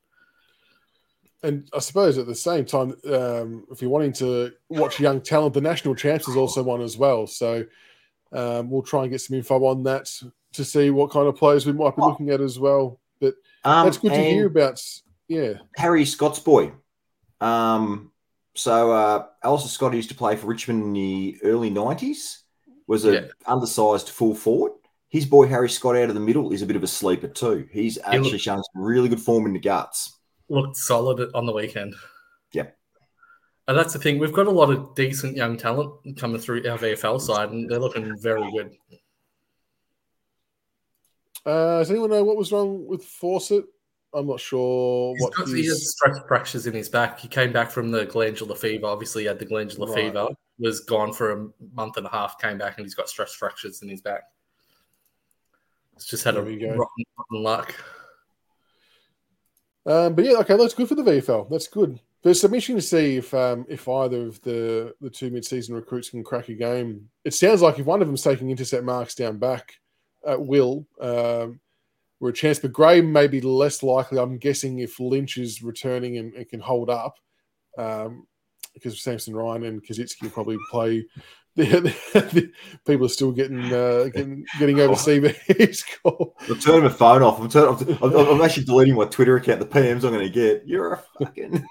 And I suppose at the same time, um, if you're wanting to watch young talent, the national champs is also one as well. So um, we'll try and get some info on that to see what kind of players we might be looking at as well. But Um, that's good to and hear about. Yeah. Harry Scott's boy. Um, so uh, Alistair Scott used to play for Richmond in the early nineties, was an Yeah. undersized full forward. His boy Harry Scott out of the middle is a bit of a sleeper too. He's actually looked- shown some really good form in the guts. Looked solid on the weekend. Yep. And that's the thing. We've got a lot of decent young talent coming through our V F L side, and they're looking very good. Uh, does anyone know what was wrong with Fawcett? I'm not sure He's what got, he has his... stress fractures in his back. He came back from the glandular fever. Obviously, he had the glandular Right. fever. Was gone for a month and a half. Came back and he's got stress fractures in his back. It's just had There a we go. rotten, rotten luck. Um, but yeah, okay, that's good for the V F L. That's good. But it's interesting to see if um, if either of the, the two mid-season recruits can crack a game. It sounds like if one of them's taking intercept marks down back at will, um, we're a chance. But Gray may be less likely. I'm guessing if Lynch is returning and, and can hold up, um, because Samson Ryan and Kaczynski will probably play. The, the, the, people are still getting uh, getting getting over C B's call. I'm turning my phone off. I'm, turning, I'm, I'm actually deleting my Twitter account. The P Ms I'm going to get. You're a fucking.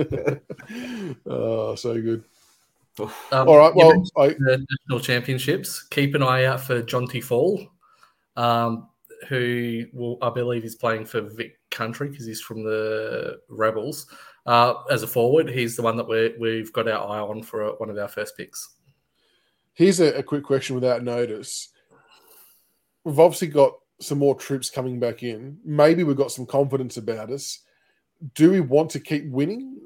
Oh, so good. Um, All right. Well, I... the national championships. Keep an eye out for Jonty Fall, um, who will, I believe, is playing for Vic Country because he's from the Rebels. Uh, as a forward, he's the one that we we've got our eye on for one of our first picks. Here's a, a quick question without notice. We've obviously got some more troops coming back in. Maybe we've got some confidence about us. Do we want to keep winning?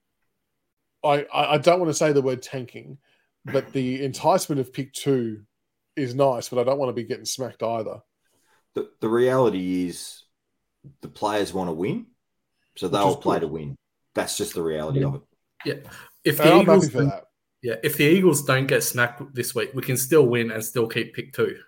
I, I, I don't want to say the word tanking, but the enticement of pick two is nice, but I don't want to be getting smacked either. The, the reality is the players want to win, so they'll play good. to win. That's just the reality yeah. of it. Yeah. If the I'm Eagles happy for that. Yeah, if the Eagles don't get smacked this week, we can still win and still keep pick two.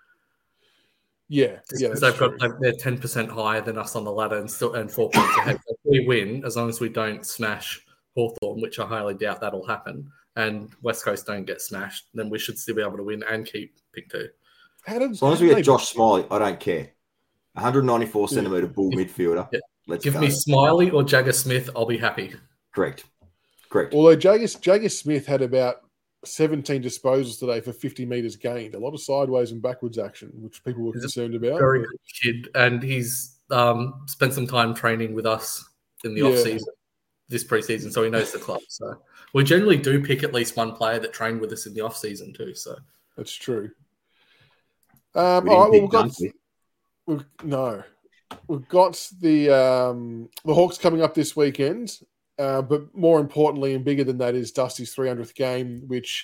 Yeah, yeah, that's they've true. got they're ten percent higher than us on the ladder and still and four points ahead. If we win, as long as we don't smash Hawthorn, which I highly doubt that'll happen, and West Coast don't get smashed, then we should still be able to win and keep pick two. How did, as long as we get Josh Smiley, I don't care. one ninety-four yeah. centimetre bull if, midfielder. Yeah. Let's give go. me Smiley or Jagger Smith, I'll be happy. Correct. Correct. Although Jagger, Jagger Smith had about seventeen disposals today for fifty metres gained. A lot of sideways and backwards action, which people were he's concerned about. Very but... good kid, and he's um, spent some time training with us in the yeah. off season, this preseason, so he knows the club. So we generally do pick at least one player that trained with us in the off season too. So that's true. Um, we all right, well, we've got we've, no, we've got the um, the Hawks coming up this weekend. Uh, but more importantly and bigger than that is Dusty's three hundredth game, which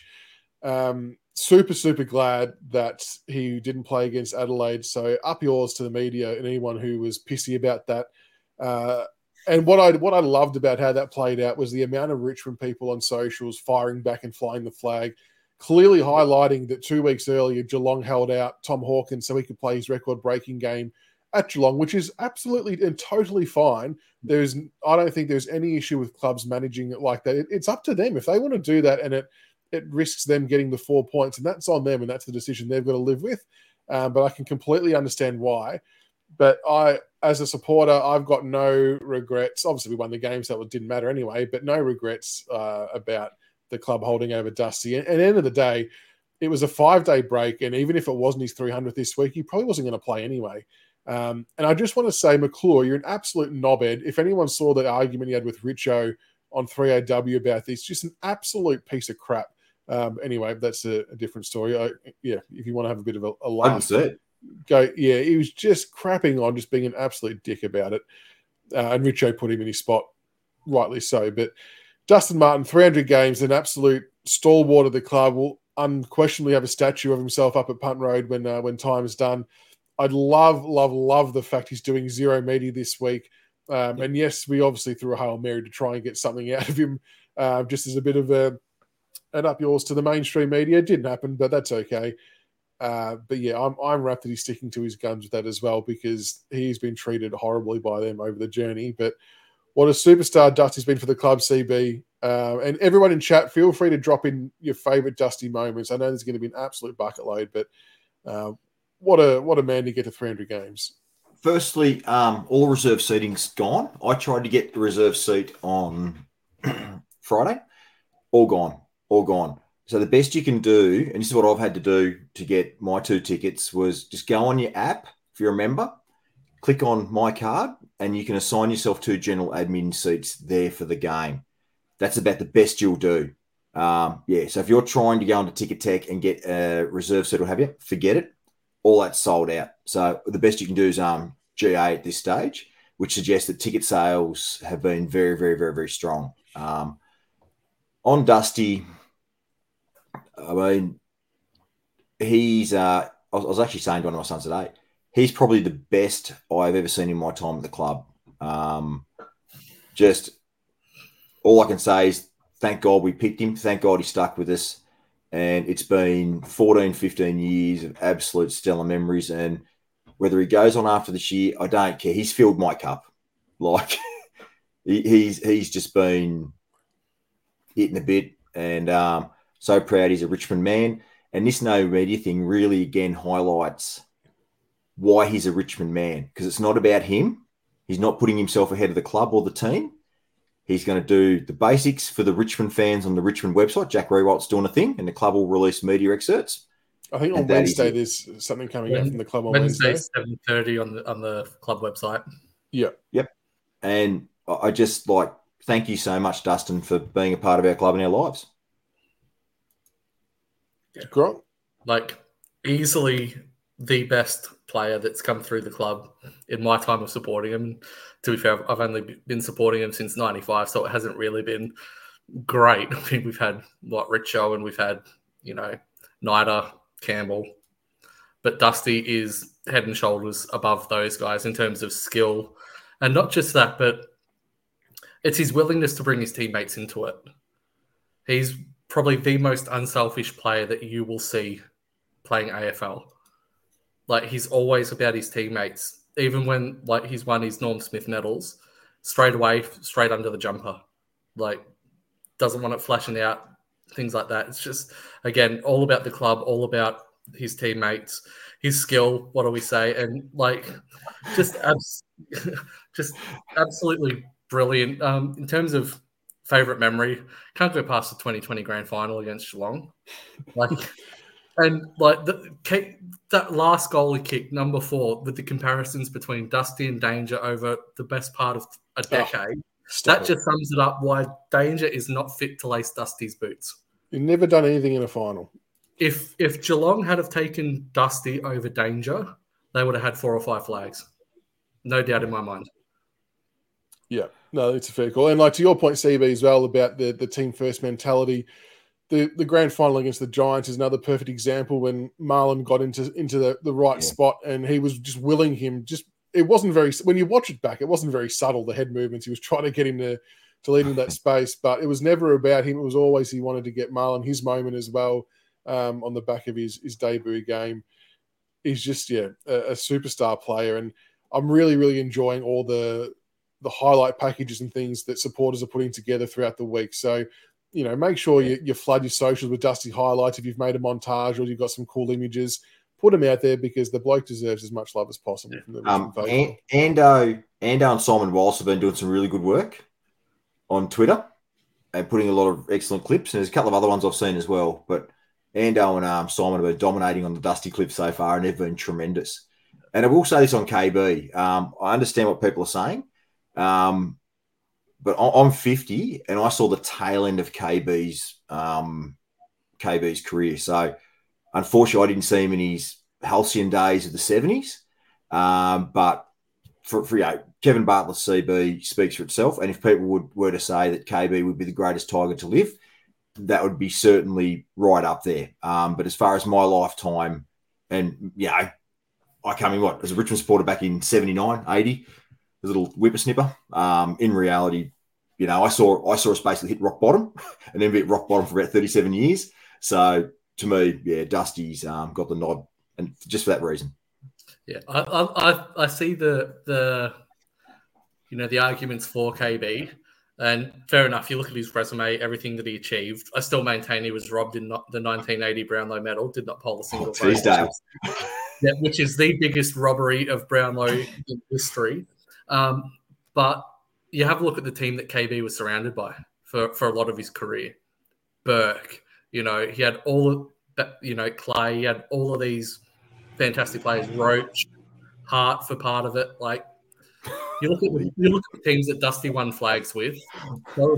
um, super, super glad that he didn't play against Adelaide. So up yours to the media and anyone who was pissy about that. Uh, and what I what I loved about how that played out was the amount of Richmond people on socials firing back and flying the flag, clearly highlighting that two weeks earlier Geelong held out Tom Hawkins so he could play his record-breaking game at Geelong, which is absolutely and totally fine. There's, I don't think there's any issue with clubs managing it like that. It, it's up to them if they want to do that, and it it risks them getting the four points, and that's on them, and that's the decision they've got to live with. Um, but I can completely understand why. But I, as a supporter, I've got no regrets. Obviously, we won the game, so it didn't matter anyway. But no regrets uh, about the club holding over Dusty. And, and at the end of the day, it was a five-day break, and even if it wasn't his three hundredth this week, he probably wasn't going to play anyway. Um, and I just want to say, McClure, you're an absolute knobhead. If anyone saw the argument he had with Richo on three A W about this, just an absolute piece of crap. Um, anyway, that's a, a different story. I, yeah, if you want to have a bit of a, a laugh, go. Yeah, he was just crapping on, just being an absolute dick about it. Uh, and Richo put him in his spot, rightly so. But Dustin Martin, three hundred games, an absolute stalwart of the club, will unquestionably have a statue of himself up at Punt Road when uh, when time is done. I'd love, love, love the fact he's doing zero media this week. Um, and yes, we obviously threw a Hail Mary to try and get something out of him, uh, just as a bit of a, an up yours to the mainstream media. It didn't happen, but that's okay. Uh, but yeah, I'm, I'm wrapped that he's sticking to his guns with that as well, because he's been treated horribly by them over the journey. But what a superstar Dusty's been for the club, C B. Uh, and everyone in chat, feel free to drop in your favourite Dusty moments. I know there's going to be an absolute bucket load, but uh, What a what a man to get to three hundred games. Firstly, um, all reserve seating's gone. I tried to get the reserve seat on Friday. All gone. All gone. So the best you can do, and this is what I've had to do to get my two tickets, was just go on your app, if you're a member, click on My Card, and you can assign yourself two general admin seats there for the game. That's about the best you'll do. Um, yeah, so if you're trying to go into Ticket Tech and get a reserve seat or have you, forget it. All that's sold out. So the best you can do is um, G A at this stage, which suggests that ticket sales have been very, very, very, very strong. Um, on Dusty, I mean, he's, uh, I was actually saying to one of my sons today, he's probably the best I've ever seen in my time at the club. Um, just all I can say is thank God we picked him. Thank God he stuck with us. And it's been fourteen, fifteen years of absolute stellar memories. And whether he goes on after this year, I don't care. He's filled my cup. Like, he, he's he's just been it in a bit. And um, so proud he's a Richmond man. And this no media thing really, again, highlights why he's a Richmond man, because it's not about him. He's not putting himself ahead of the club or the team. He's going to do the basics for the Richmond fans on the Richmond website. Jack Rewalt's doing a thing, and the club will release media excerpts. I think on Wednesday there's something coming when, out from the club on Wednesday. Wednesday. seven thirty on the on the club website. Yeah. Yep. And I just like, thank you so much, Dustin, for being a part of our club and our lives. Yeah. Great. Like, easily the best player that's come through the club in my time of supporting him. To be fair, I've only been supporting him since ninety-five, so it hasn't really been great. I mean, we've had, what, Richo, and we've had, you know, Nida, Campbell. But Dusty is head and shoulders above those guys in terms of skill. And not just that, but it's his willingness to bring his teammates into it. He's probably the most unselfish player that you will see playing A F L. Like, he's always about his teammates. Even when, like, he's won his Norm Smith medals, straight away, straight under the jumper. Like, doesn't want it flashing out, things like that. It's just, again, all about the club, all about his teammates, his skill, what do we say? And, like, just abs- just absolutely brilliant. Um, in terms of favourite memory, can't go past the twenty twenty grand final against Geelong. Like, and, like, the, that last goal he kicked, number four, with the comparisons between Dusty and Danger over the best part of a decade, oh, that it. just sums it up why Danger is not fit to lace Dusty's boots. You've never done anything in a final. If if Geelong had have taken Dusty over Danger, they would have had four or five flags. No doubt in my mind. Yeah, no, it's a fair call. And like to your point, C B, as well, about the, the team first mentality, the, the grand final against the Giants is another perfect example when Marlon got into into the, the right yeah. spot and he was just willing him. Just it wasn't very, when you watch it back, it wasn't very subtle, the head movements. He was trying to get him to, to lead in that space, but it was never about him. It was always he wanted to get Marlon his moment as well um, on the back of his, his debut game. He's just, yeah, a, a superstar player. And I'm really, really enjoying all the the highlight packages and things that supporters are putting together throughout the week. So, you know, make sure you, you flood your socials with Dusty highlights. If you've made a montage or you've got some cool images, put them out there because the bloke deserves as much love as possible. From the um, and, Ando, Ando and Simon Walsh have been doing some really good work on Twitter and putting a lot of excellent clips. And there's a couple of other ones I've seen as well. But Ando and um, Simon have been dominating on the Dusty clips so far, and they've been tremendous. And I will say this on K B. Um, I understand what people are saying. Um, but I'm fifty and I saw the tail end of K B's um, K B's career. So unfortunately, I didn't see him in his halcyon days of the seventies. Um, but for, for you know, Kevin Bartlett's C B speaks for itself. And if people would were to say that K B would be the greatest Tiger to live, that would be certainly right up there. Um, but as far as my lifetime, and yeah, I came in what as a Richmond supporter back in seventy-nine, eighty. A little whippersnipper. Um, in reality, you know, I saw I saw us basically hit rock bottom and then be at rock bottom for about thirty-seven years. So to me, yeah, Dusty's um, got the nod, and just for that reason. Yeah, I I, I see the the you know the arguments for K B, and fair enough. You look at his resume, everything that he achieved. I still maintain he was robbed in the nineteen eighty Brownlow medal. Did not poll a single oh, vote, yeah, which is the biggest robbery of Brownlow in history. Um, but you have a look at the team that K B was surrounded by for, for a lot of his career. Burke, you know, he had all of that, you know, Clay, he had all of these fantastic players, Roach, Hart for part of it. Like, you look at the, you look at the teams that Dusty won flags with. So,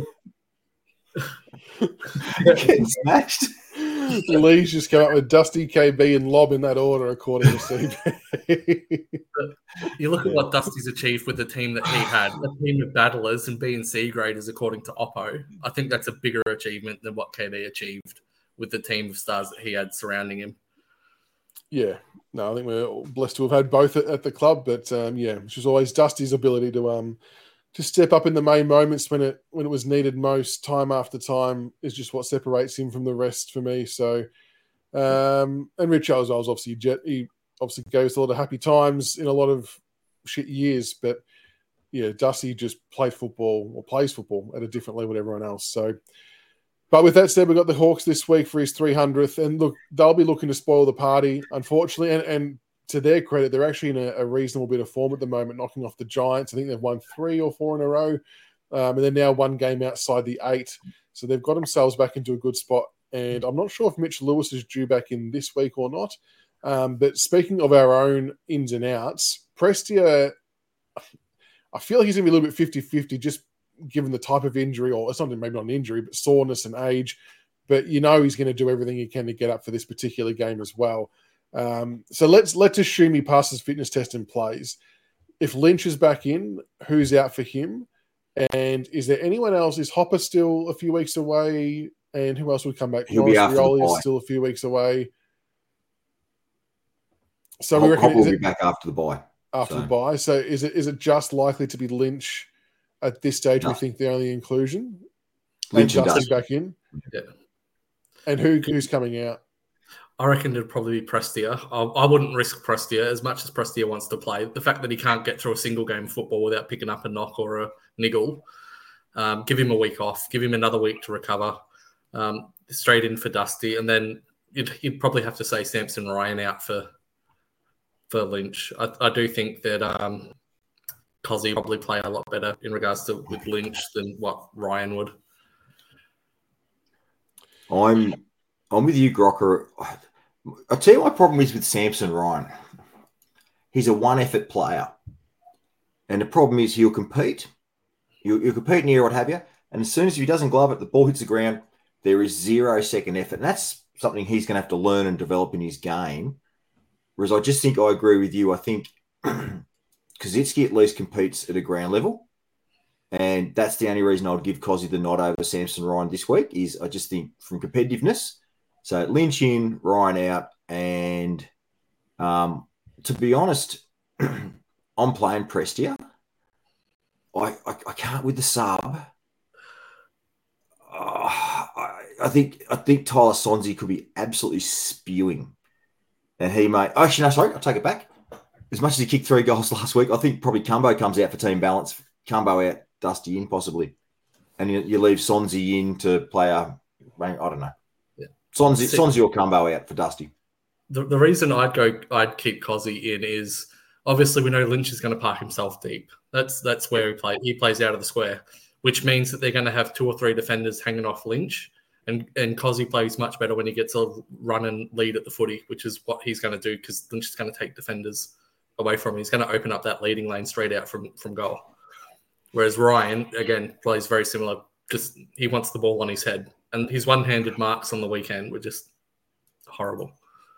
getting smashed. Lee's just come up with Dusty, K B, and Lob in that order, according to C B. You look at what Dusty's achieved with the team that he had, a team of battlers and B and C graders, according to Oppo. I think that's a bigger achievement than what K B achieved with the team of stars that he had surrounding him. Yeah, no, I think we're blessed to have had both at, at the club, but um, yeah, which was always Dusty's ability to um to step up in the main moments when it when it was needed most, time after time, is just what separates him from the rest for me. So, um, and Rich Charles was obviously jet. He obviously gave us a lot of happy times in a lot of shit years, but yeah, Dusty just played football or plays football at a different level than everyone else. So, But with that said, we've got the Hawks this week for his three hundredth. And look, they'll be looking to spoil the party, unfortunately. And, and to their credit, they're actually in a, a reasonable bit of form at the moment, knocking off the Giants. I think they've won three or four in a row. Um, and they're now one game outside the eight. So they've got themselves back into a good spot. And I'm not sure if Mitch Lewis is due back in this week or not. Um, but speaking of our own ins and outs, Prestia, I feel like he's going to be a little bit fifty-fifty just given the type of injury, or it's not maybe not an injury, but soreness and age. But you know he's going to do everything he can to get up for this particular game as well. Um, so let's let's assume he passes fitness test and plays. If Lynch is back in, who's out for him? And is there anyone else? Is Hopper still a few weeks away? And who else would come back? He'll be after Rioli the bye. is still a few weeks away. So Hop, we reckon Hopper will is be it back after the bye. after so. the bye. So is it is it just likely to be Lynch at this stage? No. We think the only inclusion. Lynch and and Dusty Dusty. back in. Yeah. And who who's coming out? I reckon it'd probably be Prestia. I, I wouldn't risk Prestia as much as Prestia wants to play. The fact that he can't get through a single game of football without picking up a knock or a niggle, um, give him a week off, give him another week to recover, um, straight in for Dusty, and then you'd, you'd probably have to say Samson Ryan out for for Lynch. I, I do think that um, Cozzy probably play a lot better in regards to with Lynch than what Ryan would. I'm I'm with you, Grocker. I'll tell you my problem is with Samson Ryan. He's a one-effort player. And the problem is he'll compete. He'll, he'll compete near what have you. And as soon as he doesn't glove it, the ball hits the ground, there is zero second effort. And that's something he's going to have to learn and develop in his game. Whereas I just think I agree with you. I think Kosicki at least competes at a ground level. And that's the only reason I would give Cozzy the nod over Samson Ryan this week is I just think from competitiveness. So Lynch in, Ryan out. And um, to be honest, I'm playing Prestia. I, I, I can't with the sub. Uh, I, I think I think Tyler Sonzi could be absolutely spewing. And he may... Actually, no, sorry, I'll take it back. As much as he kicked three goals last week, I think probably Cumbo comes out for team balance. Cumbo out, Dusty in possibly. And you, you leave Sonzi in to play a... I don't know. Yeah. Sonzi, Sonzi or Cumbo out for Dusty. The, the reason I'd go, I'd keep Cozzy in is obviously we know Lynch is going to park himself deep. That's that's where he plays. He plays out of the square, which means that they're going to have two or three defenders hanging off Lynch, and and Cozzy plays much better when he gets a run and lead at the footy, which is what he's going to do because Lynch is going to take defenders away from him. He's going to open up that leading lane straight out from from goal. Whereas Ryan again plays very similar. Just he wants the ball on his head, and his one-handed marks on the weekend were just horrible.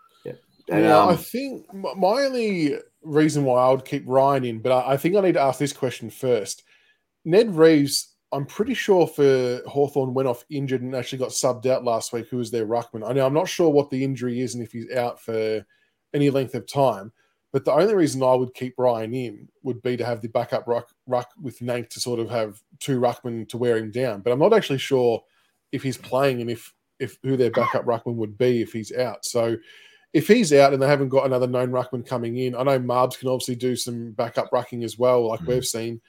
And, yeah, um, I think m- my only reason why I would keep Ryan in, but I, I think I need to ask this question first. Ned Reeves, I'm pretty sure for Hawthorn went off injured and actually got subbed out last week, who was their ruckman. I know I'm not sure what the injury is and if he's out for any length of time, but the only reason I would keep Ryan in would be to have the backup ruck, ruck with Nank to sort of have two ruckmen to wear him down. But I'm not actually sure if he's playing and if, if who their backup ruckman would be if he's out. So if he's out and they haven't got another known ruckman coming in, I know Marbs can obviously do some backup rucking as well, like mm-hmm. we've seen.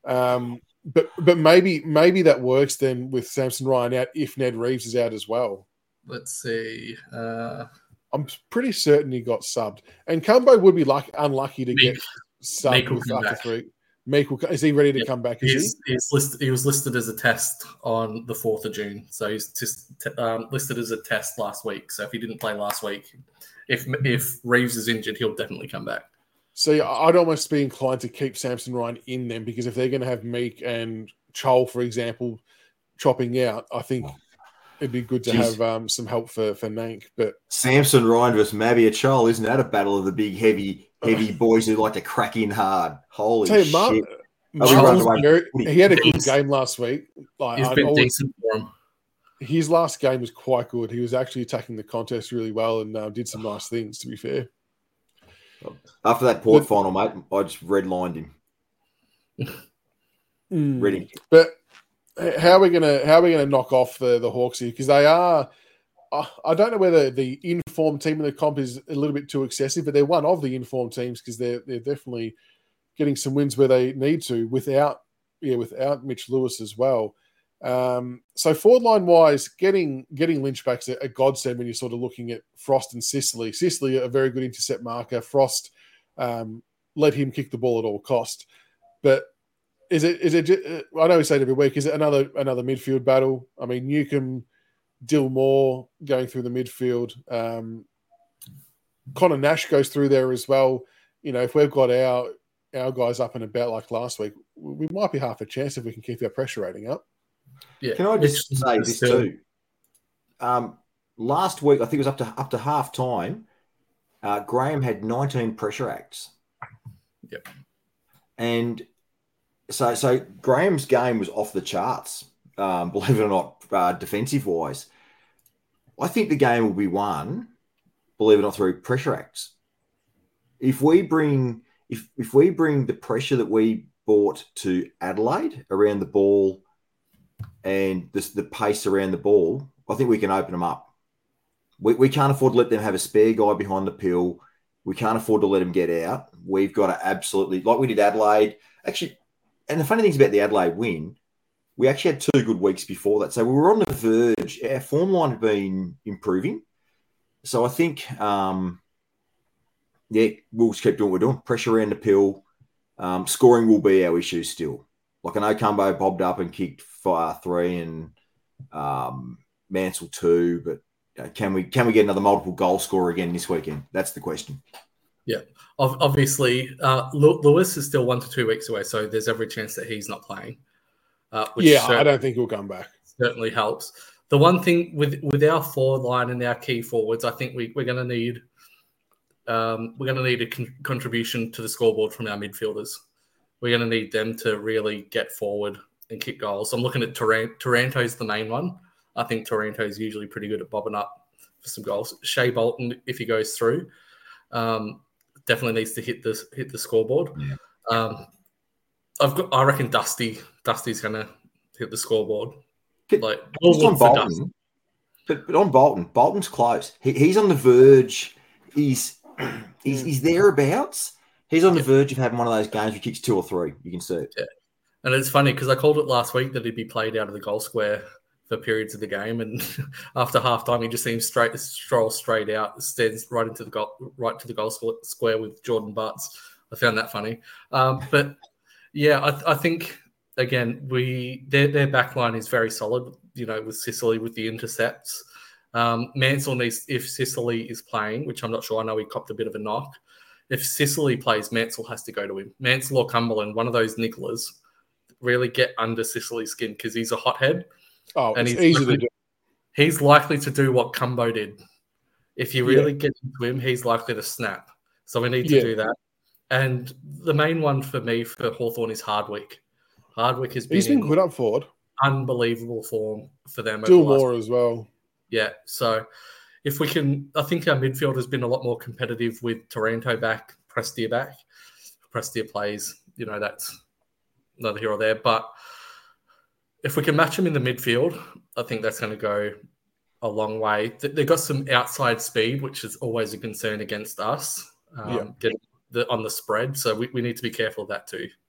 Um, but but maybe maybe that works then with Samson Ryan out if Ned Reeves is out as well. Let's see. Uh, I'm pretty certain he got subbed. And Cumbo would be like unlucky to Meek, get subbed with after back. three. Meek will, is he ready to yeah, come back? Is he's, he? He's listed, he was listed as a test on the fourth of June. So he's just um, listed as a test last week. So if he didn't play last week, if if Reeves is injured, he'll definitely come back. So I'd almost be inclined to keep Samson Ryan in them because if they're going to have Meek and Chol, for example, chopping out, I think it'd be good to Jeez. have um, some help for, for Nank. But Samson Ryan versus Mabia Chol, isn't that a battle of the big, heavy, heavy boys who like to crack in hard? Holy shit. Mark, very, he had a good game last week. Like, He's I, been always, decent for him. His last game was quite good. He was actually attacking the contest really well and uh, did some nice things, to be fair. After that Port but, final, mate, I just redlined him. mm, Ready. But how are we gonna how are we gonna knock off the the Hawks here? Because they are, uh, I don't know whether the informed team in the comp is a little bit too excessive, but they're one of the informed teams because they're they're definitely getting some wins where they need to without yeah without Mitch Lewis as well. Um, so forward line wise, getting getting Lynch back's a, a godsend when you're sort of looking at Frost and Sicily. Sicily, a very good intercept marker. Frost, um, let him kick the ball at all cost. But is it is it? I know we say it every week. Is it another another midfield battle? I mean, Newcomb, Dill Moore going through the midfield. Um, Connor Nash goes through there as well. You know, if we've got our our guys up and about like last week, we might be half a chance if we can keep our pressure rating up. Yeah. Can I just it's, say it's this still... too? Um, last week, I think it was up to up to half time. Uh, Graham had nineteen pressure acts. Yep. And so, so Graham's game was off the charts. Um, believe it or not, uh, defensive wise, I think the game will be won. Believe it or not, through pressure acts. If we bring, if if we bring the pressure that we brought to Adelaide around the ball and this, the pace around the ball, I think we can open them up. We, we can't afford to let them have a spare guy behind the pill. We can't afford to let them get out. We've got to absolutely, like we did Adelaide. Actually, and the funny thing is about the Adelaide win, we actually had two good weeks before that. So we were on the verge. Our form line had been improving. So I think, um, yeah, we'll just keep doing what we're doing. Pressure around the pill. Um, scoring will be our issue still. Like I know Cumbo bobbed up and kicked fire three and um, Mansell two, but you know, can we can we get another multiple goal scorer again this weekend? That's the question. Yeah, obviously, uh, Lewis is still one to two weeks away, so there's every chance that he's not playing. Uh, which yeah, I don't think he'll come back. Certainly helps. The one thing with with our forward line and our key forwards, I think we, we're going to need um, we're going to need a con- contribution to the scoreboard from our midfielders. We're going to need them to really get forward and kick goals. I'm looking at Taranto. Taranto's the main one. I think Taranto's usually pretty good at bobbing up for some goals. Shea Bolton, if he goes through, um, definitely needs to hit the hit the scoreboard. Yeah. Um, I've got. I reckon Dusty. Dusty's going to hit the scoreboard. Like just on Bolton, but, but on Bolton, Bolton's close. He, he's on the verge. He's he's he's thereabouts. He's on the yeah. verge of having one of those games where he kicks two or three. You can see it. Yeah. And it's funny because I called it last week that he'd be played out of the goal square for periods of the game, and after half time, he just seems straight stroll straight out, stands right into the goal, right to the goal square with Jordan Butts. I found that funny, um, but yeah, I, I think. Again, we their their back line is very solid, you know, with Sicily with the intercepts. Um, Mansell needs, if Sicily is playing, which I'm not sure, I know he copped a bit of a knock. If Sicily plays, Mansell has to go to him. Mansell or Cumberland, one of those Nicholas, really get under Sicily's skin because he's a hothead. Oh, and it's he's easy likely, to do. He's likely to do what Cumbo did. If you really yeah. get into him, he's likely to snap. So we need to yeah. do that. And the main one for me for Hawthorn is Hardwick. Hardwick has been, He's been good up forward. Unbelievable form for them. Still more as well. Yeah. So if we can, I think our midfield has been a lot more competitive with Taranto back, Prestia back. Prestia plays, you know, that's neither here or there. But if we can match him in the midfield, I think that's going to go a long way. They've got some outside speed, which is always a concern against us um, yeah. getting the, on the spread. So we, we need to be careful of that too.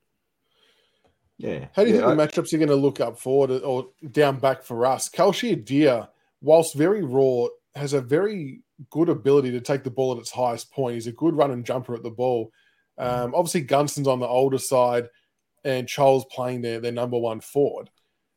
Yeah. How do you yeah, think I... the matchups are going to look up forward or down back for us? Kalshir Deer, whilst very raw, has a very good ability to take the ball at its highest point. He's a good run and jumper at the ball. Um, obviously, Gunston's on the older side and Charles playing their, their number one forward.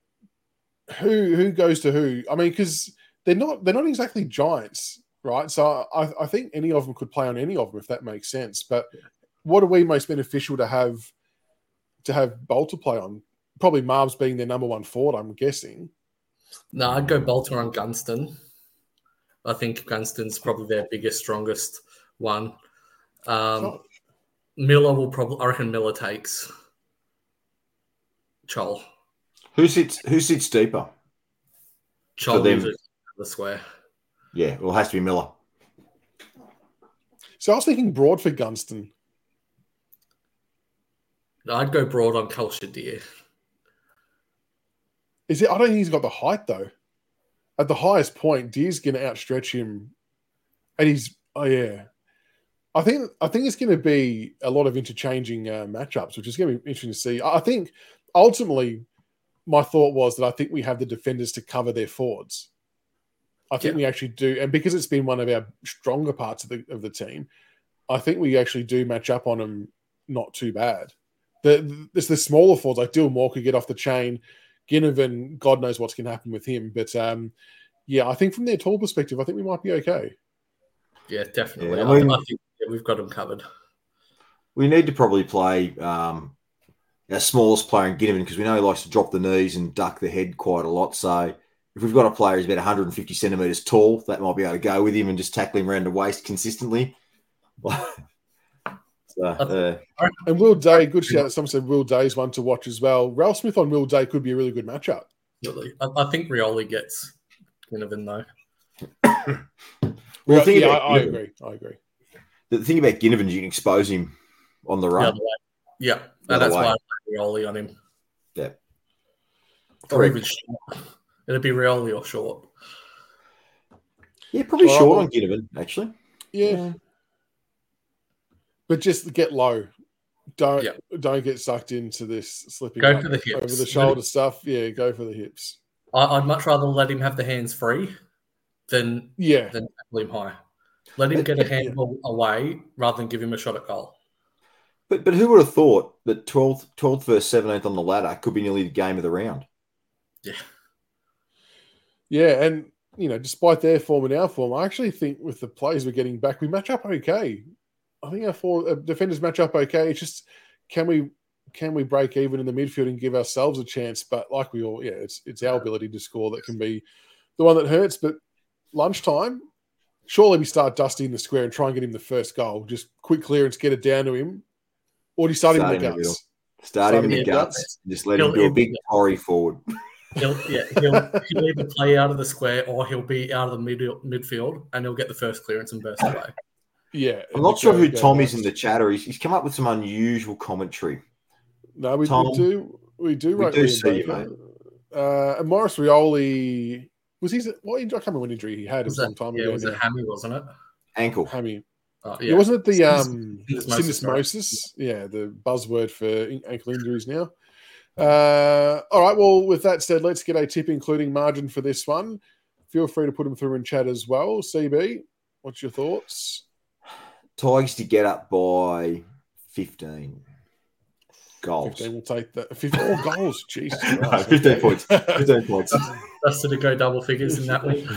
Who who goes to who? I mean, because they're not they're not exactly giants, right? So I, I think any of them could play on any of them if that makes sense. But what are we most beneficial to have to have Bolter play on? Probably Marbs being their number one forward, I'm guessing. No, I'd go Bolter on Gunston. I think Gunston's probably their biggest, strongest one. Um, so, Miller will probably, I reckon Miller takes Chol. Who sits Who sits deeper? Chol moves it the square. Yeah, well, it has to be Miller. So I was thinking Broad for Gunston. I'd go Broad on Kalshir Deer. Is it? I don't think he's got the height though. At the highest point, Deer's going to outstretch him, and he's oh yeah. I think I think it's going to be a lot of interchanging uh, matchups, which is going to be interesting to see. I think ultimately, my thought was that I think we have the defenders to cover their forwards. I think yeah. we actually do. And because it's been one of our stronger parts of the of the team, I think we actually do match up on them not too bad. The, there's the smaller forwards, like Dylan Walker get off the chain. Ginnivan, God knows what's going to happen with him. But, um, yeah, I think from their tall perspective, I think we might be okay. Yeah, definitely. Yeah, I, I, mean, I think yeah, we've got them covered. We need to probably play um, our smallest player in Ginnivan because we know he likes to drop the knees and duck the head quite a lot. So if we've got a player who's about one hundred fifty centimetres tall, that might be able to go with him and just tackle him around the waist consistently. so, uh, and Will Day, good shout. Someone said Will Day's one to watch as well. Ralph Smith on Will Day could be a really good matchup. Really, I, I think Rioli gets Ginnivan though. well, the yeah, about I, I agree. I agree. The thing about Ginnivan is you can expose him on the run. The yeah, and that's way. why I play Rioli on him. Yeah, or even short. It'd be Rioli or short. Yeah, probably well, short on Ginnivan actually. Yeah. yeah. But just get low. Don't yep. don't get sucked into this slipping go for the hips. over the shoulder it, stuff. Yeah, go for the hips. I, I'd much rather let him have the hands free than yeah than tackle him high. Let him get a handball yeah. away rather than give him a shot at goal. But but who would have thought that twelfth, twelfth versus seventeenth on the ladder could be nearly the game of the round? Yeah. Yeah, and you know, despite their form and our form, I actually think with the players we're getting back, we match up okay. I think our four uh, defenders match up okay. It's just can we can we break even in the midfield and give ourselves a chance? But like we all, yeah, it's it's our ability to score that can be the one that hurts. But lunchtime, surely we start Dusty in the square and try and get him the first goal. Just quick clearance, get it down to him, or do you start, start him in the guts? Start, start him in the guts. guts. Just let he'll, him do a big Tory forward. He'll, yeah, he'll, he'll either play out of the square or he'll be out of the mid, midfield and he'll get the first clearance and burst away. Yeah, I'm not sure who Tom is in the chat, or he's, he's come up with some unusual commentary. No, we, Tom, we do, we do. We do see you, mate. Uh, and Morris Rioli was he? What injury? I can't remember what injury he had. It was a long time yeah, ago. It was now. a hammy, wasn't it? Ankle. Hammy. Oh, yeah. yeah, wasn't it the um, syndesmosis? syndesmosis? Yeah, the buzzword for ankle injuries now. Uh, all right. Well, with that said, let's get a tip, including margin for this one. Feel free to put them through in chat as well. C B, what's your thoughts? Tigers to get up by fifteen goals. fifteen will take that. fifteen oh, goals. Jesus Christ. No, fifteen points. fifteen points. That's to go double figures in that week.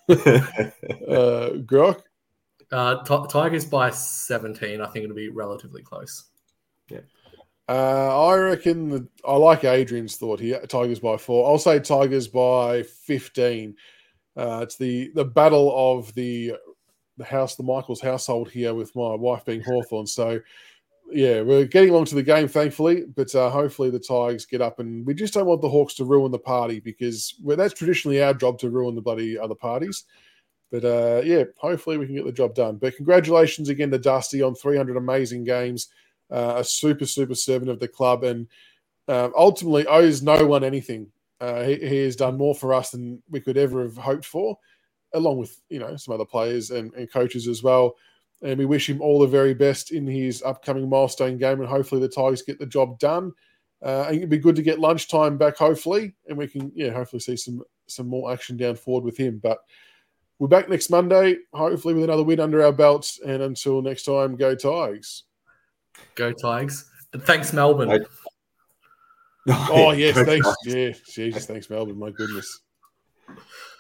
uh, Grok? Uh, t- Tigers by seventeen. I think it'll be relatively close. Yeah. Uh, I reckon that I like Adrian's thought here. Tigers by four. I'll say Tigers by fifteen. Uh, it's the the battle of the the house, the Michaels household here, with my wife being Hawthorn. So, yeah, we're getting along to the game, thankfully. But uh, hopefully the Tigers get up, and we just don't want the Hawks to ruin the party because well, that's traditionally our job to ruin the bloody other parties. But uh, yeah, hopefully we can get the job done. But congratulations again to Dusty on three hundred amazing games. Uh, a super, super servant of the club, and uh, ultimately owes no one anything. Uh, he, he has done more for us than we could ever have hoped for, along with you know some other players and, and coaches as well. And we wish him all the very best in his upcoming milestone game, and hopefully the Tigers get the job done. Uh, and it'd be good to get lunchtime back, hopefully, and we can yeah hopefully see some some more action down forward with him. But we're back next Monday, hopefully with another win under our belts. And until next time, go Tigers. Go Tigers. And thanks, Melbourne. I, oh, yes, thanks. Yeah, Jesus, thanks, Melbourne. My goodness.